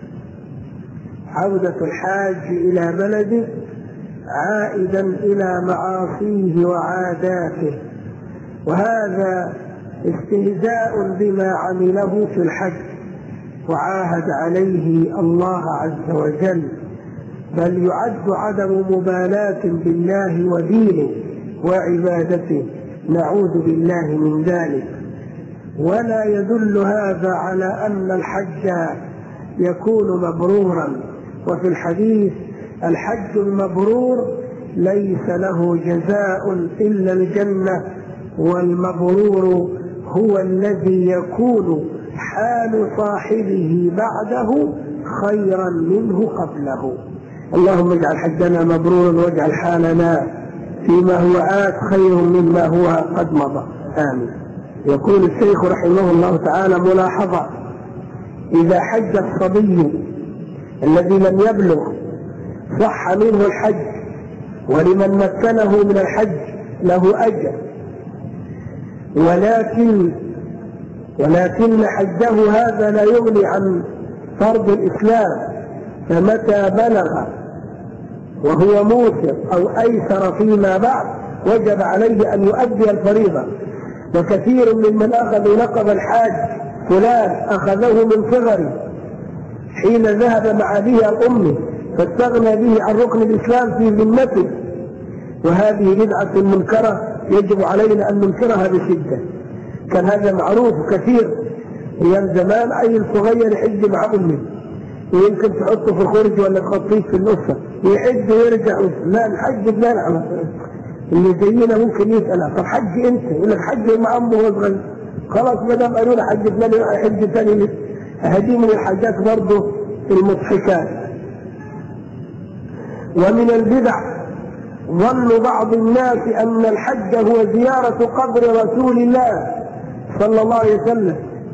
Speaker 2: عودة الحاج إلى بلده عائدا إلى معاصيه وعاداته، وهذا استهزاء بما عمله في الحج وعاهد عليه الله عز وجل، بل يعد عدم مبالاة بالله ودينه وعبادته، نعوذ بالله من ذلك. ولا يدل هذا على أن الحج يكون مبرورا، وفي الحديث الحج المبرور ليس له جزاء إلا الجنة، والمبرور هو الذي يكون حال صاحبه بعده خيرا منه قبله. اللهم اجعل حجنا مبرورا واجعل حالنا فيما هو آت خير مما هو قد مضى، آمين. يقول الشيخ رحمه الله تعالى ملاحظة: إذا حج الصبي الذي لم يبلغ صح منه الحج، ولمن مكنه من الحج له أجر، ولكن حجه هذا لا يغني عن فرض الإسلام، فمتى بلغ وهو موسر أو أيسر فيما بعد وجب عليه أن يؤدي الفريضة. وكثير ممن أخذوا لقب الحاج فلان أخذه من صغره حين ذهب مع أبيه الأمي فاستغنى به عن ركن الإسلام في ذمته، وهذه بدعة منكرة يجب علينا أن ننكرها بشدة. كان هذا معروف كثير أيام زمان، عيل صغير يحج مع أمه ويمكن تحطه في الخرج ولا تحطيه في النصة يحج ويرجع. لا، الحج بلا اللي زينا ممكن يسأل طب حج انت؟ يقول لك حج مع امه وهو صغير. خلاص ما دام قالوا له حج فلان يروح يحج ثاني. هذه من الحاجات برضه المضحكات. ومن البدع ظن بعض الناس ان الحج هو زيارة قبر رسول الله صلى الله عليه وسلم.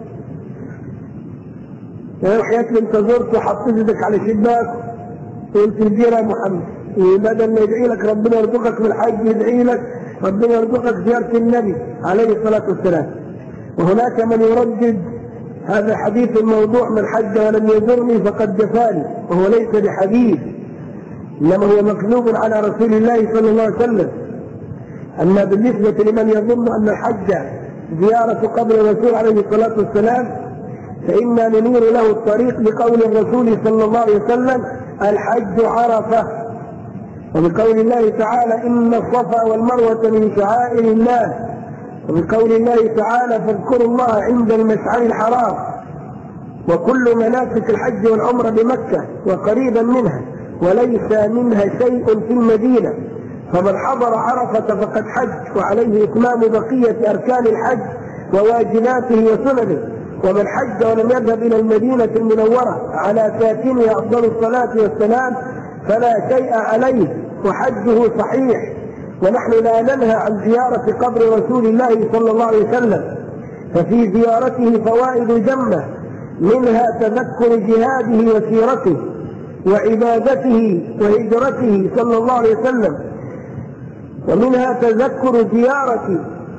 Speaker 2: يروح ياكل انت زرته وحطيت يدك على شباك وقلت الجيرة محمد، وبدل ما يدعي لك ربنا يرزقك من الحج يدعي لك ربنا يرزقك زيارة النبي عليه الصلاة والسلام. وهناك من يردد هذا حديث الموضوع: من حج ولم يزرني فقد جفاني، وهو ليس بحديث انما هو مكذوب على رسول الله صلى الله عليه وسلم. اما بالنسبة لمن يظن ان الحج زيارة قبر الرسول عليه الصلاة والسلام فإنا ننير له الطريق بقول الرسول صلى الله عليه وسلم: الحج عرفة. وبقول الله تعالى: إن الصفا والمروة من شعائر الله. وبقول الله تعالى: فاذكروا الله عند المشعر الحرام. وكل مناسك الحج والعمرة بمكة وقريبا منها، وليس منها شيء في المدينة، فمن حضر عرفة فقد حج، وعليه إتمام بقية أركان الحج وواجباته وسننه. ومن حج ولم يذهب إلى المدينة المنورة على ساكنها أفضل الصلاة والسلام فلا شيء عليه وحجه صحيح. ونحن لا ننهى عن زيارة قبر رسول الله صلى الله عليه وسلم، ففي زيارته فوائد جمة، منها تذكر جهاده وسيرته وعبادته وهجرته صلى الله عليه وسلم، ومنها تذكر زيارة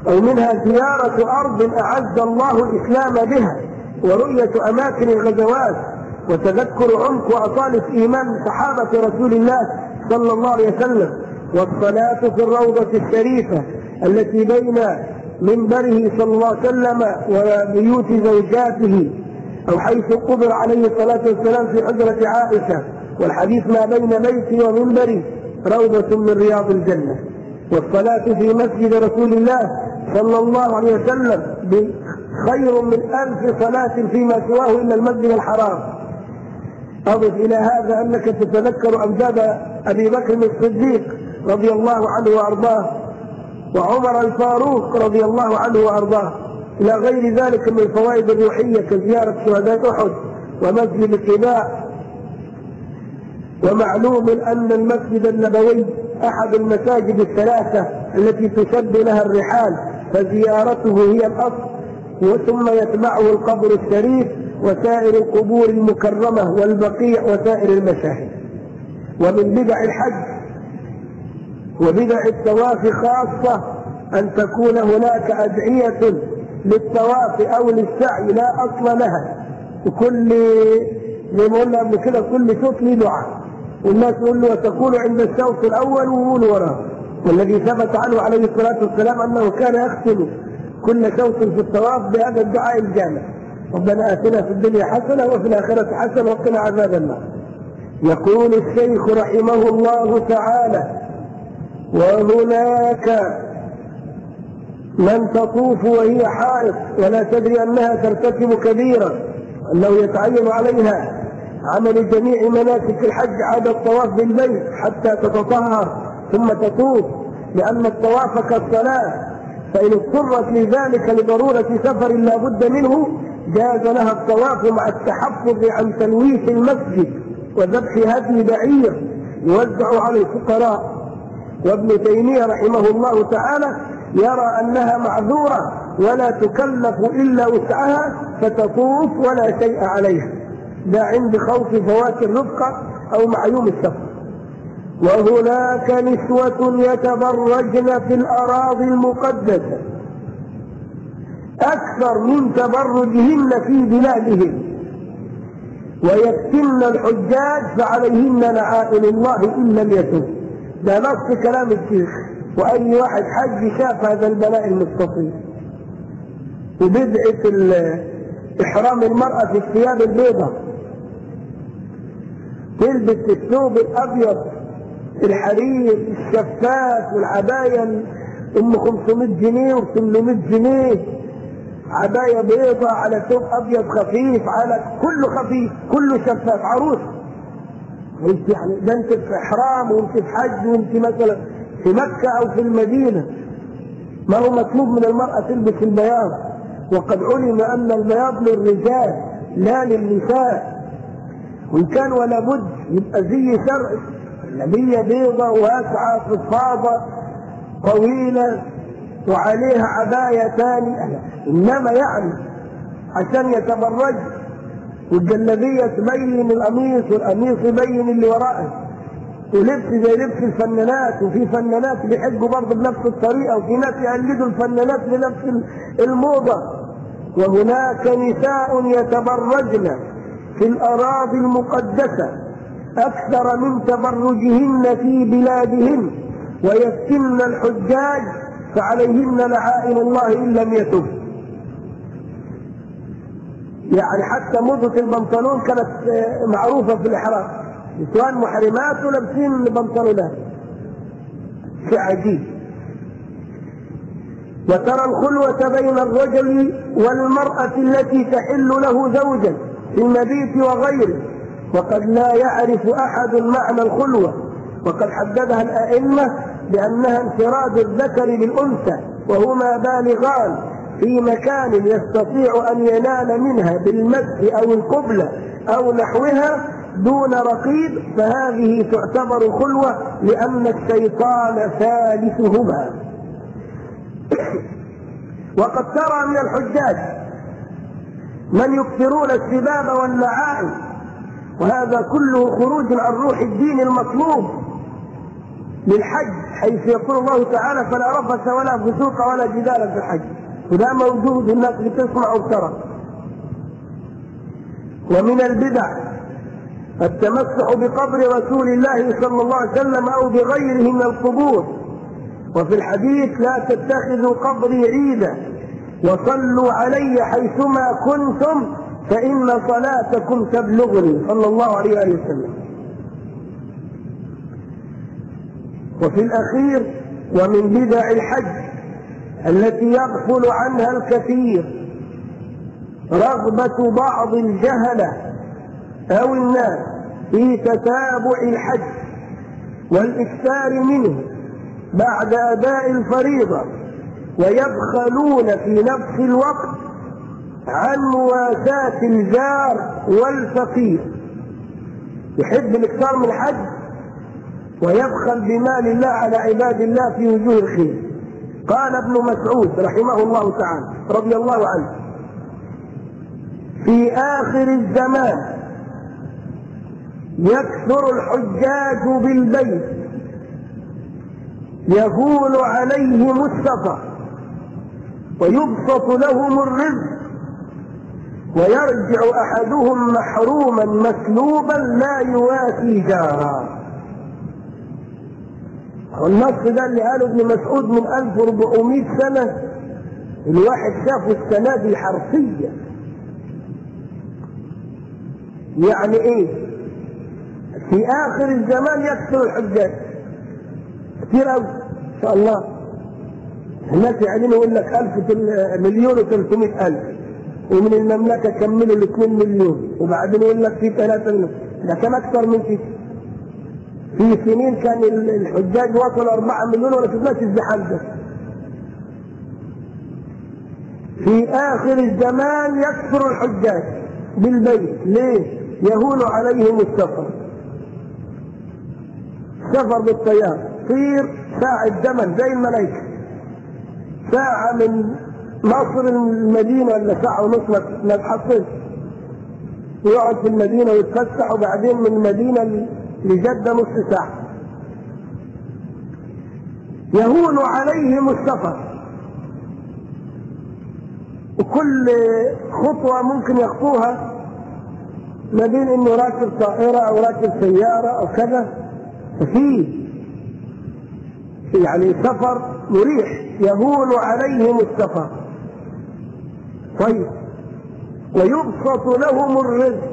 Speaker 2: أو منها زيارة أرض أعز الله الإسلام بها، ورؤية أماكن الغزوات، وتذكر عمق وأصالة إيمان صحابة رسول الله صلى الله عليه وسلم، والصلاة في الروضة الشريفة التي بين منبره صلى الله عليه وسلم وبيوت زوجاته، أو حيث قبر عليه الصلاة والسلام في حجرة عائشة، والحديث ما بين بيتي ومنبري روضة من رياض الجنة. والصلاة في مسجد رسول الله صلى الله عليه وسلم خير من 1000 صلاة فيما سواه إلا المسجد الحرام. أضف إلى هذا أنك تتذكر أمجاد أبي بكر الصديق رضي الله عنه وأرضاه، وعمر الفاروق رضي الله عنه وأرضاه، إلى غير ذلك من الفوائد الروحية كزيارة شهداء أحد ومسجد قباء. ومعلوم أن المسجد النبوي أحد المساجد الثلاثة التي تشد لها الرحال، فزيارته هي الأصل، وثم يتبعه القبر الشريف وسائر القبور المكرمة والبقيع وسائر المشاهد. ومن بدع الحج وبدع الطواف خاصة أن تكون هناك أدعية للطواف أو للسعي لا أصل لها، وكل زي ما قلنا قبل كده كل شوط له دعاء، والناس يقول له وتقول عند الشوط الأول ويقول وراه. والذي ثبت عنه عليه الصلاة والسلام أنه كان يختم كل شوط في الطواف بهذا الدعاء الجامع: ربنا آتنا في الدنيا حسنة وفي الآخرة حسنة وقنا عذاب النار. يقول الشيخ رحمه الله تعالى: وهناك من تطوف وهي حائض ولا تدري أنها ترتكب كبيرة، أنه يتعين عليها عمل جميع مناسك الحج عدا الطواف بالبيت حتى تتطهر ثم تطوف، لأن الطواف كالصلاة، فإن اضطرت لذلك لضرورة سفر لا بد منه جاز لها الطواف مع التحفظ عن تلويث المسجد وذبح هدي بعير يوزع على الفقراء. وابن تيمية رحمه الله تعالى يرى أنها معذورة ولا تكلف إلا وسعها فتطوف ولا شيء عليها، لا عند خوف فوات الرفقة أو مع يوم السفر. وهناك نسوة يتبرجن في الأراضي المقدسة أكثر من تبرجهن في بلادهن، ويفتن الحجاج فعليهن لعائن الله إن لم يتوب. ده نص كلام الشيخ، وأي واحد حج شاف هذا البلاء المستطيل. وبدعة إحرام المرأة في الثياب البيضاء، تلبس الثوب الأبيض الحرير الشفاف والعباية ام 500 جنيه و800 جنيه، عباية بيضاء على ثوب أبيض خفيف، على كله خفيف كله شفاف، عروس. وانت يعني ده انت في إحرام وانت في حج وانت مثلا في مكة أو في المدينة. ما هو مطلوب من المرأة تلبس البياض، وقد علم أن البياض للرجال لا للنساء، وإن كان ولا بد يبقى زي شرعي، النبية بيضة واسعة فضفاضة طويلة وعليها عباية ثانية، إنما يعني عشان يتبرج، والجلابية تبين القميص والقميص يبين اللي ورائه، ولبس زي لبس الفنانات. وفي فنانات بيحجوا برضه بنفس الطريقة، وفي ناس يقلدوا الفنانات بنفس الموضة. وهناك نساء يتبرجن في الأراضي المقدسة أكثر من تبرجهن في بلادهن، ويفتن الحجاج فعليهن لعائن الله إن لم يتب. يعني حتى موضة البنطلون كانت معروفة في الإحرام، نسوان محرمات ولابسين بنطلونات، شيء عجيب. وترى الخلوة بين الرجل والمرأة التي تحل له زوجا في المبيت وغيره، وقد لا يعرف أحد معنى الخلوة، وقد حددها الأئمة بأنها انفراد الذكر بالأنثى وهما بالغان في مكان يستطيع أن ينال منها بالمس أو القبلة أو نحوها دون رقيب، فهذه تعتبر خلوة لأن الشيطان ثالثهما. وقد ترى من الحجاج من يكثرون السباب واللعائن، وهذا كله خروج عن روح الدين المطلوب. للحج، حيث يقول الله تعالى فلا رفث ولا فسوق ولا جدال في الحج، وده موجود الناس بتسمع وترى. ومن البدع التمسح بقبر رسول الله صلى الله عليه وسلم أو بغيره من القبور، وفي الحديث لا تتخذوا قبري عيدا وصلوا علي حيثما كنتم فإن صلاتكم تبلغني، صلى الله عليه وسلم. وفي الأخير ومن بدع الحج التي يغفل عنها الكثير رغبة بعض الجهلة أو الناس في تتابع الحج والإكثار منه بعد أداء الفريضة، ويبخلون في نفس الوقت عن مواساة الجار والفقير. يحب الإكثار من الحج ويبخل بمال الله على عباد الله في وجوه الخير. قال ابن مسعود رحمه الله تعالى رضي الله عنه: في آخر الزمان يكثر الحجاج بالبيت يهون عليهم السفر ويبسط لهم الرزق ويرجع أحدهم محروما مسلوبا لا يواسي جارا. والنص ده اللي قاله ابن مسعود من 1400 سنة، الواحد شافه السنة دي حرفيا. يعني ايه؟ في آخر الزمان يكثر الحجاج كثير أوي إن شاء الله. الناس يعلنوا يقول لك 1,000,000,300,000 ومن المملكة كملوا 2 مليون، وبعدين يقول لك في 3 مليون. ده كان أكثر من كده. في سنين كان الحجاج وصلوا 4 مليون ولا شفناش الزحام ده. في آخر الزمان يكثر الحجاج بالبيت. ليه؟ يهون عليهم السفر. سفر بالطيار، طير ساعة زمن زي الملائكة، ساعة من مصر المدينة ولا ساعة ونص ما تحصلش، يقعد في المدينة ويتفسح، وبعدين من المدينة لجدة نص ساعة. يهون عليهم السفر، وكل خطوة ممكن يخطوها ما بين انه راكب طائرة او راكب سيارة او كذا، فيه يعني سفر مريح. يهون عليهم السفر. طيب، ويبسط لهم الرزق.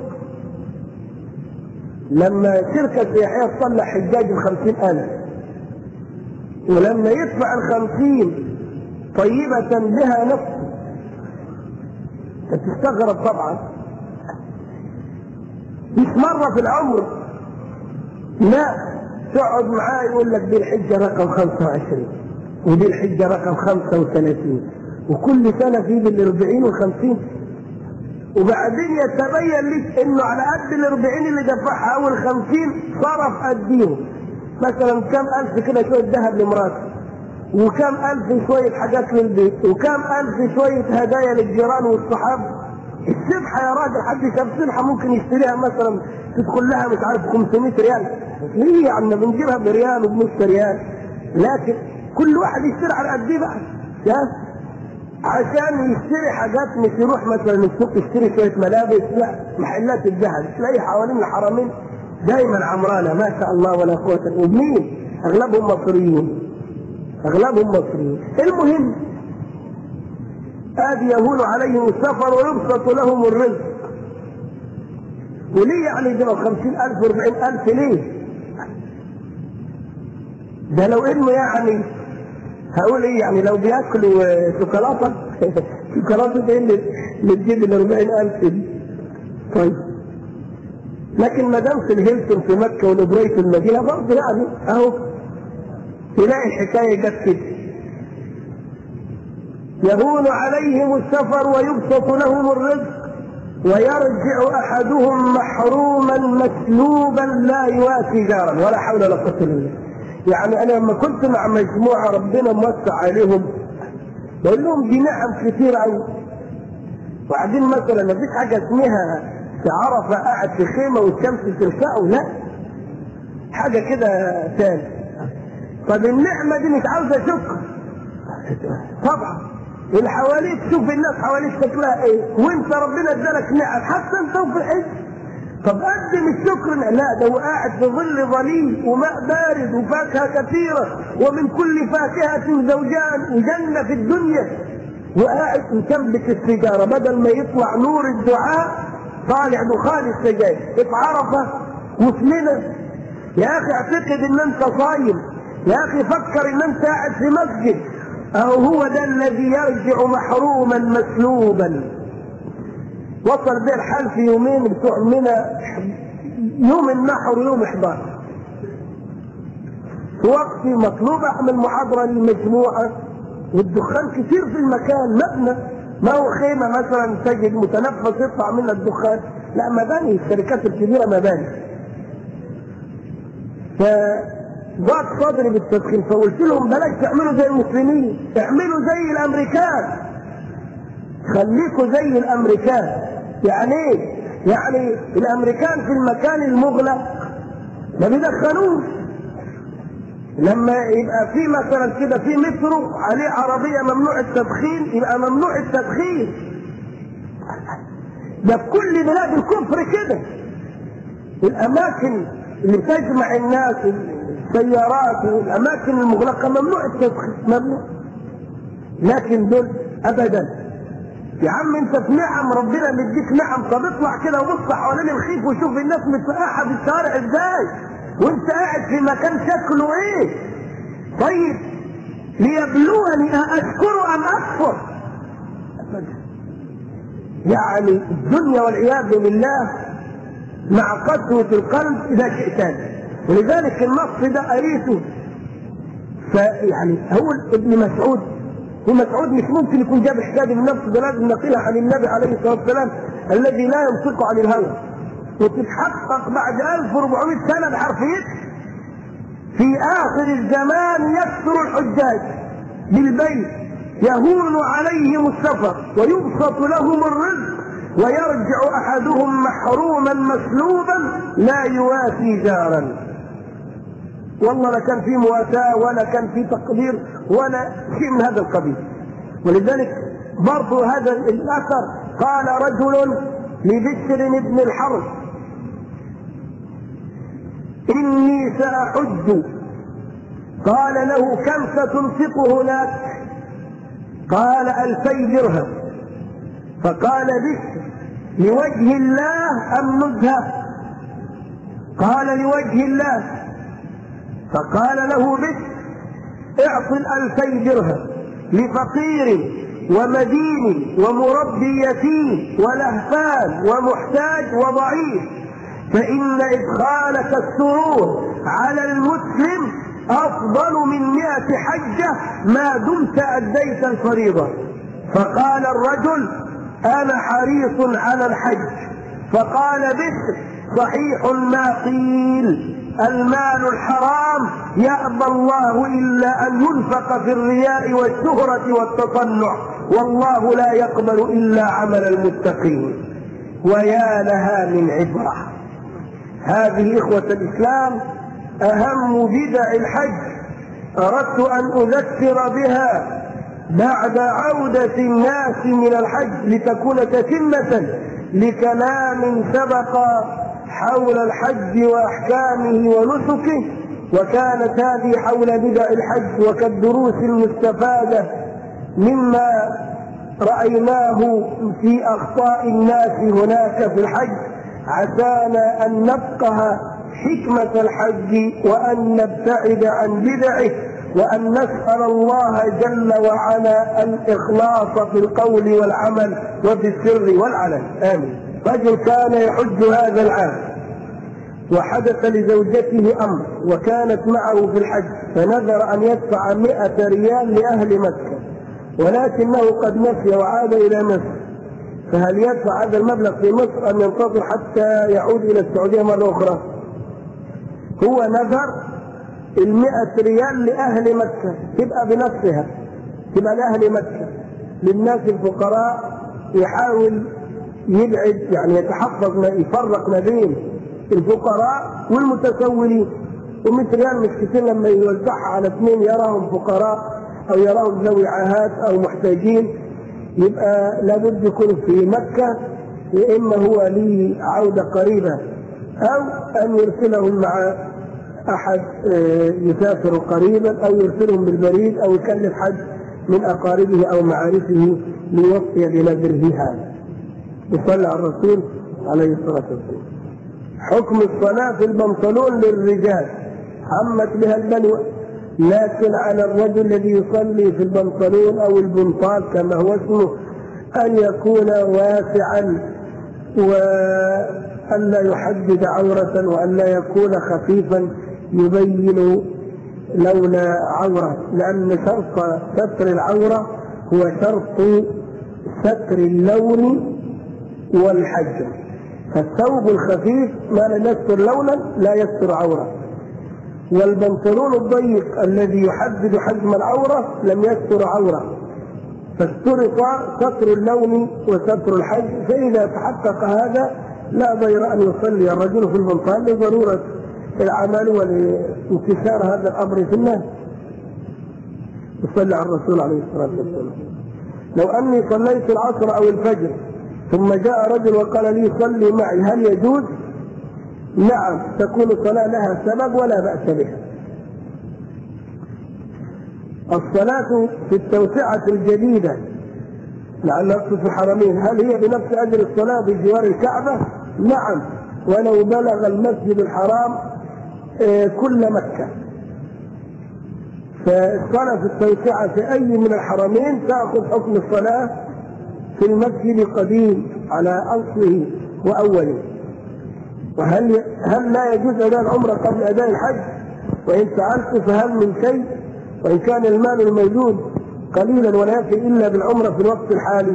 Speaker 2: لما شركة سياحية تطلع حجاج ب50,000 ولما يدفع 50 طيبة بها نفسه تستغرب طبعا. مش مرة في العمر، لا، تقعد معاه يقول لك دي الحجة رقم 25 ودي الحجة رقم 35، وكل سنة في بال40 وال50، وبعدين يتبين لك انه على قد ال40 اللي دفعها او ال50 صرف قديهم. مثلا كم ألف كده شوية ذهب لمراته، وكم ألف شوية حاجات للبيت، وكم ألف شوية هدايا للجيران والصحاب. السبحة يا راجل، حد شاف سبحة ممكن يشتريها مثلا تدخل لها مش عارف 500 ريال؟ ليه يا عم؟ بنجيبها بريال وبنص ريال، لكن كل واحد يشتري على قد ايه بقى؟ عشان يشتري حاجات، مش يروح مثلا السوق يشتري شويه ملابس، لا، محلات الذهب تلاقي حوالين الحرمين دايما عمرانه ما شاء الله ولا قوه. ومين؟ اغلبهم مصريين، اغلبهم مصريين. المهم ادي يهون عليهم السفر ويبسط لهم الرزق. وليه يعني يجيبوا 50,000 و40,000 ليه؟ ده لو انه يعني هقول ايه يعني، لو بياكلوا شوكولاته شوكولاته ايه اللي تجيب ال40,000 دي؟ طيب، لكن ما دام في الهيلتون في مكه والابري في المدينه برضه يعني اهو تلاقي الحكايه جت كده. يهون عليهم السفر ويبسط لهم الرزق ويرجع احدهم محروما مسلوبا لا يواسي جارا، ولا حول ولا قوه الا بالله. يعني انا لما كنت مع مجموعه ربنا موسع عليهم بقول لهم دي نعم كثيره قوي. وبعدين مثلا ما فيش حاجه اسمها في عرفه قاعد في خيمه والشمس ترفعه، لا، حاجه كده ثانيه. طب النعمة دي مش عاوزة شكر طبعا. اللي حواليك شوف الناس حواليك شكلها ايه، وانت ربنا ادالك نعم حتى انت وفي الحج. طب قدم الشكر. لا، ده هو قاعد في ظل ظليل وماء بارد وفاكهة كثيرة ومن كل فاكهة زوجان وجنة في الدنيا، وقاعد مكبك السيجارة بدل ما يطلع نور الدعاء طالع دخان السجاير. اتعرفه وسمنه. يا اخي اعتقد ان انت صايم، يا اخي فكر ان انت قاعد في مسجد. اهو هو ده الذي يرجع محروما مسلوبا. وصل به الحال في يومين بتوع منى، يوم النحر ويوم 11 في وقت مطلوب اعمل محاضرة للمجموعة والدخان كتير في المكان. مبنى ما هو خيمة مثلا تجد متنفس يطلع منها الدخان، لا مباني، الشركات الكبيرة مباني. فضاق صدري بالتدخين، فقلت لهم بلاش تعملوا زي المسلمين، اعملوا زي الامريكان، خليكوا زي الامريكان. يعني ايه؟ يعني الامريكان في المكان المغلق ما بيدخنوش. لما يبقى في مثلا كده في مترو عليه عربية ممنوع التدخين، يبقى ممنوع التدخين. ده في كل بلاد الكفر كده. الاماكن اللي تجمع الناس، السيارات والاماكن المغلقة ممنوع التدخين، ممنوع. لكن دول ابدا. يا عم انت في نعم، ربنا مديك نعم. طب اطلع كده وبص حوالين الخيف وشوف الناس متسقحة في الشوارع ازاي وانت قاعد في مكان شكله ايه. طيب ليبلوني أأشكر أم أكفر. يعني الدنيا والعياذ بالله مع قسوة القلب إذا شئتان. ولذلك النص ده قريته، فيعني هو ابن مسعود، ومسعود مش ممكن يكون جاب حكاية من نفسه، ده لازم نقلها عن النبي عليه الصلاة والسلام الذي لا ينطق عن الهوى، وتتحقق بعد 1400 سنة بحرفيته. في آخر الزمان يكثر الحجاج بالبيت، يهون عليهم السفر ويبسط لهم الرزق، ويرجع أحدهم محروما مسلوبا لا يواسي جارا. والله لا كان في مواساة ولا كان في تقدير ولا شيء من هذا القبيل. ولذلك برضو هذا الأثر قال رجل لبشر بن الحرب: إني سأحج. قال له: كم ستنفق هناك؟ قال: 2000 درهم. فقال بشر: لوجه الله أم نزهة؟ قال: لوجه الله. فقال له بشر: اعط 2000 درهم لفقير ومدين ومربي يتيم ولهفان ومحتاج وضعيف، فإن إدخالك السرور على المسلم أفضل من 100 حجة ما دمت أديت الفريضة. فقال الرجل: أنا حريص على الحج. فقال بشر: صحيح ما قيل، المال الحرام يأبى الله إلا أن ينفق في الرياء والشهرة والتصنع، والله لا يقبل إلا عمل المتقين. ويا لها من عبرة. هذه إخوة الإسلام أهم بدع الحج، أردت أن أذكر بها بعد عودة الناس من الحج لتكون تتمة لكلام سبق حول الحج وأحكامه ونسكه. وكانت هذه حول بدع الحج وكالدروس المستفادة مما رأيناه في أخطاء الناس هناك في الحج، عسانا أن نفقه حكمة الحج وأن نبتعد عن بدعه، وأن نسأل الله جل وعلا الإخلاص في القول والعمل وفي السر والعلن. آمين. رجل كان يحج هذا العام وحدث لزوجته أمر وكانت معه في الحج، فنذر أن يدفع 100 ريال لأهل مكة، ولكنه قد نسي وعاد إلى مصر. فهل يدفع هذا المبلغ في مصر أم ينتظر حتى يعود إلى السعودية مرة أخرى؟ هو نذر 100 ريال لأهل مكة، تبقى بنفسها، تبقى لأهل مكة، للناس الفقراء، يحاول يبعد يعني يتحفظ، ما يفرق ما بين الفقراء والمتسولين. و100 ريال مش كتير لما يوزعها على 2 يراهم فقراء أو يراهم ذوي عاهات أو محتاجين. يبقى لابد يكون في مكة، يا إما هو ليه عودة قريبة أو أن يرسلهم مع أحد يسافر قريبا، أو يرسلهم بالبريد، أو يكلف حد من أقاربه أو معارفه ليوفي بنذره هذا. يصلى على الرسول عليه الصلاة والسلام. حكم الصلاة في البنطلون للرجال عمت بها البلوى، لكن على الرجل الذي يصلي في البنطلون أو البنطال كما هو اسمه أن يكون واسعا، وأن لا يحدد عورة، وأن لا يكون خفيفا يبين لون عورة، لأن شرط ستر العورة هو شرط ستر اللون والحجم. فالثوب الخفيف ما لا يستر لونا لا يستر عورة، والبنطلون الضيق الذي يحدد حجم العورة لم يستر عورة، فاشترط ستر اللون وستر الحجم. فإذا تحقق هذا لا ضير أن يصلي الرجل في البنطال لضرورة العمل ولانتشار هذا الأمر في الناس. يصلي على الرسول عليه الصلاة والسلام. لو أني صليت العصر أو الفجر ثم جاء رجل وقال لي صلي معي هل يجوز؟ نعم، تكون الصلاة لها سبب ولا بأس بها. الصلاة في التوسعة الجديدة لعل في الحرمين هل هي بنفس أجر الصلاة بجوار الكعبة؟ نعم، ولو بلغ المسجد الحرام كل مكة. فالصلاة في التوسعة في أي من الحرمين تأخذ حكم الصلاة في المسجد القديم على أصله وأوله. وهل لا يجوز أداء العمرة قبل أداء الحج؟ وإن سألت فهل من شيء؟ وإن كان المال الموجود قليلا ولا يكفي إلا بالعمرة في الوقت الحالي،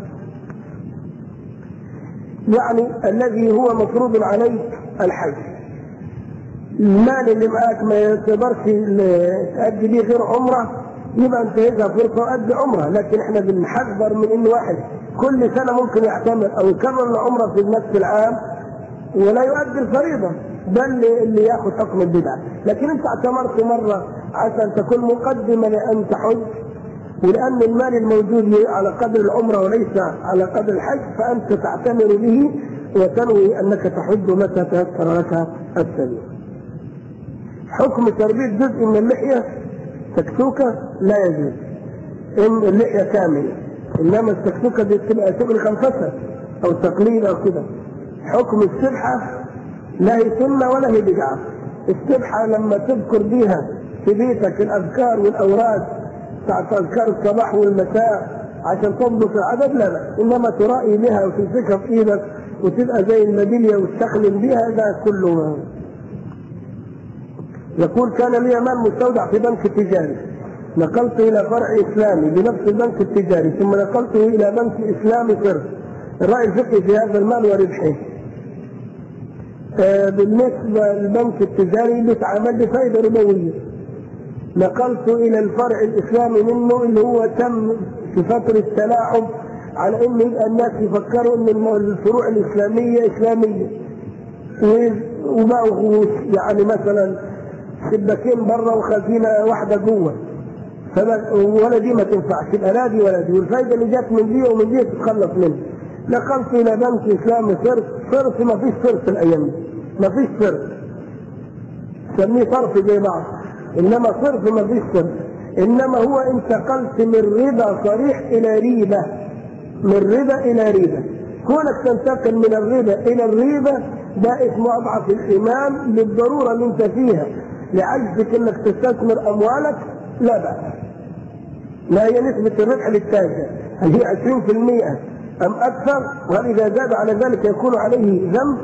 Speaker 2: يعني الذي هو مفروض عليك الحج، المال اللي معك ما يقدرش تأدي به غير عمرة، يبقى انتهزها فرصة وأدي عمرة. لكن احنا بنحذر من إن واحد كل سنة ممكن يعتمر أو يكرر العمرة في نفس العام ولا يؤدي الفريضة، بل اللي ياخذ حكم البدعة. لكن انت اعتمرت مرة عشان تكون مقدمة لأن تحج، ولأن المال الموجود على قدر العمرة وليس على قدر الحج، فأنت تعتمر به وتنوي أنك تحج متى تيسر لك السبيل. حكم تربية جزء من اللحية سكسوكة لا يجوز إن اللحية كاملة، إنما السكسوكة دي تبقى شغل خنفسة أو تقليل أو كده. حكم السبحة لا هي سنة ولا هي بدعة. السبحة لما تذكر بيها في بيتك الأذكار والأوراد بتاعت أذكار الصباح والمساء عشان تضبط العدد لا لا، إنما ترائي بها وتمسكها في إيدك وتبقى زي الميدالية وتستخدم بها، ده كله. يقول كان لي مال مستودع في بنك تجاري، نقلته إلى فرع إسلامي بنفس البنك التجاري، ثم نقلته إلى بنك إسلامي صرف. الرأي الفقهي في هذا المال وربحه. بالنسبة للبنك التجاري بيتعامل بفائدة ربوية، نقلته إلى الفرع الإسلامي منه اللي هو تم في فترة تلاعب على إن الناس يفكروا إن الفروع الإسلامية إسلامية، وبقوا يعني مثلا شباكين بره وخزينة واحدة جوه، ولا دي ما تنفعش، يبقى لا دي ولا دي، والفائدة اللي جت من دي ومن دي تتخلص منها. نقلت إلى بنك إسلامي صرف ما فيش صرف الأيام دي، ما فيش صرف، سميه صرف زي بعض، إنما صرف ما فيش صرف. إنما هو انتقلت من ربا صريح إلى ريبة، من ربا إلى ريبة. كونك تنتقل من الربا إلى الريبة ده اسمه أضعف الإيمان للضرورة اللي أنت فيها، لعجزك إنك تستثمر أموالك لا بأس. ما هي نسبة الربح للتاجر؟ هل هي 20% أم أكثر؟ وهل إذا زاد على ذلك يكون عليه ذنب؟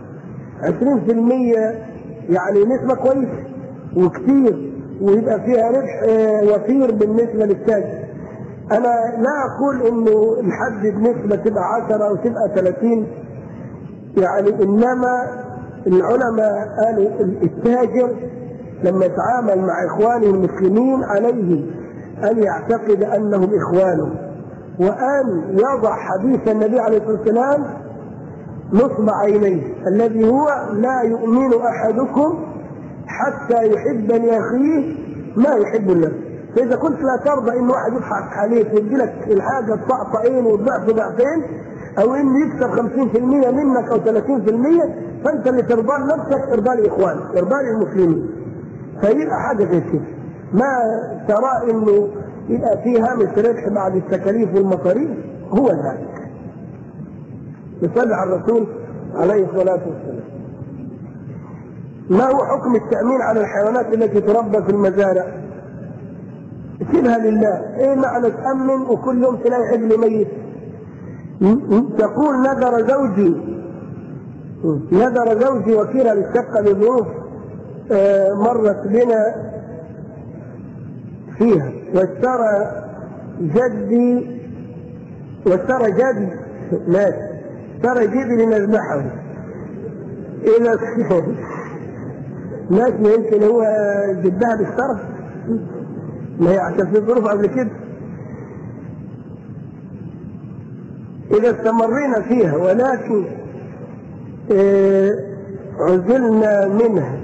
Speaker 2: 20% يعني نسبة كويسة وكثير، ويبقى فيها ربح وفير بالنسبة للتاجر. أنا لا أقول إنه نحدد نسبة تبقى 10 أو تبقى 30 يعني، إنما العلماء قالوا التاجر لما يتعامل مع إخوانه المسلمين عليه أن يعتقد أنهم إخوانه، وأن يضع حديث النبي عليه الصلاة والسلام نصب عينيه الذي هو لا يؤمن أحدكم حتى يحب لأخيه ما يحب لنفسه. فإذا كنت لا ترضى إن واحد يضحك عليك ويدي لك الحاجة طقطقين والضعف ضعفين، أو إنه يكسب 50% منك أو 30%، فأنت اللي ترضى لنفسك ارضى لإخوانك، ارضى للمسلمين. فيبقى حاجة زي كده. ما ترى إنه يبقى في هامش ربح بعد التكاليف والمصاريف هو ذلك. يصلي الرسول عليه الصلاة والسلام. ما هو حكم التأمين على الحيوانات التي تربى في المزارع؟ سيبها لله. ايه معنى تأمن وكل يوم تلاقي عجل ميت؟ تقول نذر زوجي وكيلا للشقة لظروف مرت بنا فيها، واشترى جدي لنذبحه. إذا ناس ما يمكن هو جدها بالشرف، ما هي عشان في ظروف قبل كده. إذا استمرينا فيها ولكن عزلنا منها،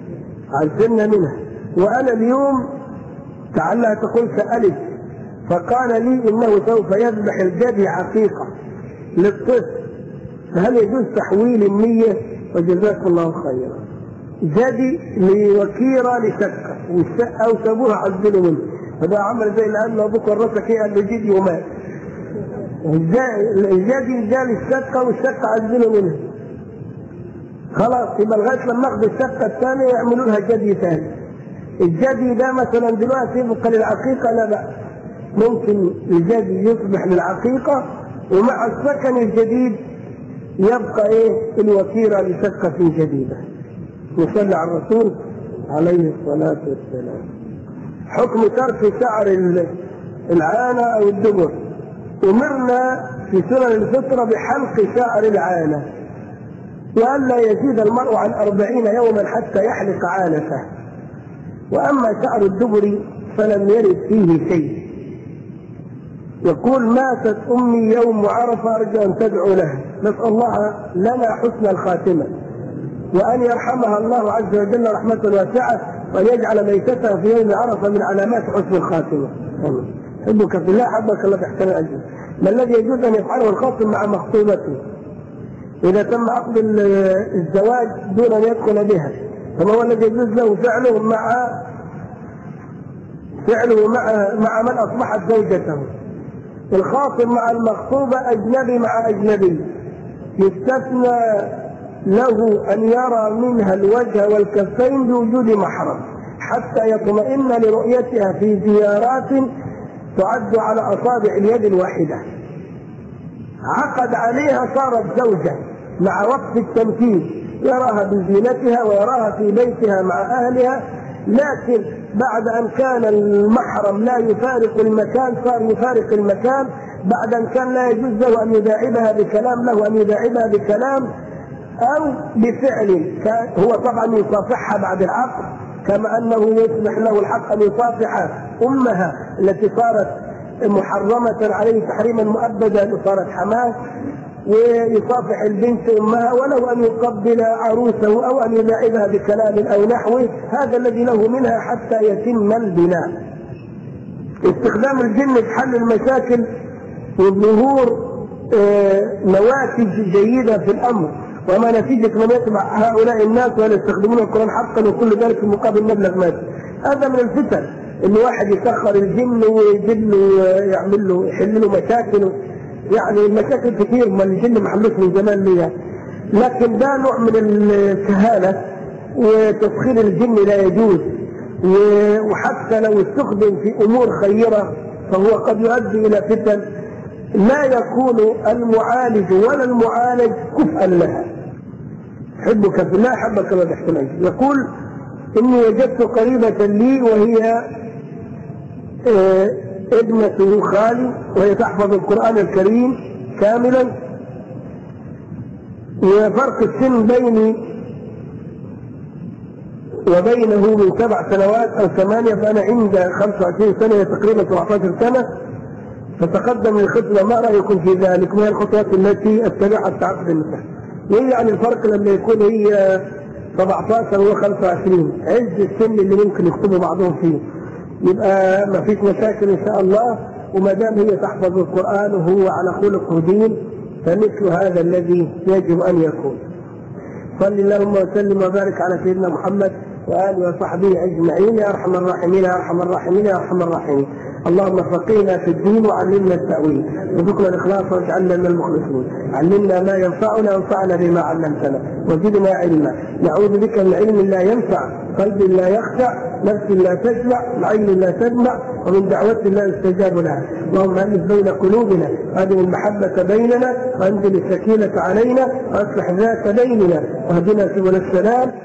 Speaker 2: وأنا اليوم تعالى تقول سألت فقال لي إنه سوف يذبح الجدي عقيقة للطفل، فهل يجوز تحويل النية؟ وجزاك الله خيرا. جدي لوكيرة لشقة والشقة وسابوها عزلوا منه، هذا عمل زي الآن لو بكر راسك قال له جدي ومات. الجدي جاء للشقة والشقة عزلوا منها، خلاص يبقى لغاية لما ناخذ الشقة الثانية يعملوا لها جدي ثاني. الجدي ده مثلا دلوقتي يبقى للعقيقة لا بأس، ممكن الجدي يصبح للعقيقة ومع السكن الجديد يبقى الوكيرة لشقة جديدة. نصلي على الرسول عليه الصلاة والسلام. حكم ترك شعر العانة أو الدبر. أمرنا في سنن الفطرة بحلق شعر العانة، وألا يزيد المرء عن 40 يوما حتى يحلق عانته. وأما شعر الدبر فلم يرد فيه شيء. يقول ماتت أمي يوم عرفة، أرجو أن تدعو لها. نسأل الله لنا حسن الخاتمة، وأن يرحمها الله عز وجل رحمة واسعة، وأن يجعل ميتتها في يوم عرفة من علامات حسن الخاتمة. حبك في الله حبك الله تحت الأجر. ما الذي يجوز أن يفعله الخاطب مع مخطوبته إذا تم عقد الزواج دون أن يدخل بها؟ فما هو الذي يجوز له فعله مع من أصبحت زوجته؟ الخاطب مع المخطوبة أجنبي مع أجنبي، يستثنى له أن يرى منها الوجه والكفين بوجود محرم حتى يطمئن لرؤيتها في زيارات تعد على أصابع اليد الواحدة. عقد عليها صارت زوجة مع وقت التمكين، يراها بزينتها ويراها في بيتها مع أهلها، لكن بعد أن كان المحرم لا يفارق المكان صار يفارق المكان. بعد أن كان لا يجوز له أن يداعبها بكلام له أن يداعبها بكلام أو بفعل، هو طبعا يصافحها بعد العقد، كما أنه يسمح له الحق أن يصافح أمها التي صارت محرمة عليه تحريما مؤبدا وصارت حماه، ويصافح البنت أمها، ولو أن يقبل عروسه أو أن يداعبها بكلام أو نحوه. هذا الذي له منها حتى يتم البناء. استخدام الجن في حل المشاكل وظهور نواتج جيدة في الأمر، وما نتيجة من يتبع هؤلاء الناس ولا يستخدمون القرآن حقا وكل ذلك في مقابل مبلغ مادي. هذا من الفتن، إن واحد يسخر الجن ويجيب له يعمل له يحل له مشاكل، يعني المشاكل كثير ما الجن محلوش من زمان ليها، لكن ده نوع من الكهانة، وتسخير الجن لا يجوز. وحتى لو استخدم في أمور خيرة فهو قد يؤدي إلى فتن لا يكون المعالج ولا المعالج كفءا لها. حبك في الله حبك الله تحت الأجر. يقول إني وجدت قريبة لي وهي ابنة خالي، وهي تحفظ القرآن الكريم كاملا، وفرق السن بيني وبينه من 7 سنوات أو 8، فأنا عند 25 سنة تقريبا 17 سنة، فتقدم للخطبة. ما رأيكم في ذلك؟ ما هي الخطوات التي اتبعها في عقد النكاح؟ وهي يعني الفرق لما يكون هي 17 و 25 عز السن اللي ممكن يخطبوا بعضهم فيه. يبقى ما فيش مشاكل ان شاء الله، وما دام هي تحفظ القرآن وهو على خلق ودين فمثل هذا الذي يجب ان يكون. صل اللهم وسلم وبارك على سيدنا محمد وآله وصحبه أجمعين يا أرحم الراحمين يا أرحم الراحمين يا أرحم الراحمين. اللهم فقهنا في الدين وعلمنا التأويل وارزقنا الإخلاص واجعلنا من المخلصين. علمنا ما ينفعنا وانفعنا بما علمتنا وزدنا علما. نعوذ بك من علم لا ينفع، قلب لا يخشع، نفس لا تشبع، عين لا تدمع، ومن دعوة لا يستجاب لها. اللهم ألف بين قلوبنا، أدم المحبة بيننا، وأنزل السكينة علينا، وأصلح ذات بيننا، واهدنا سبل السلام.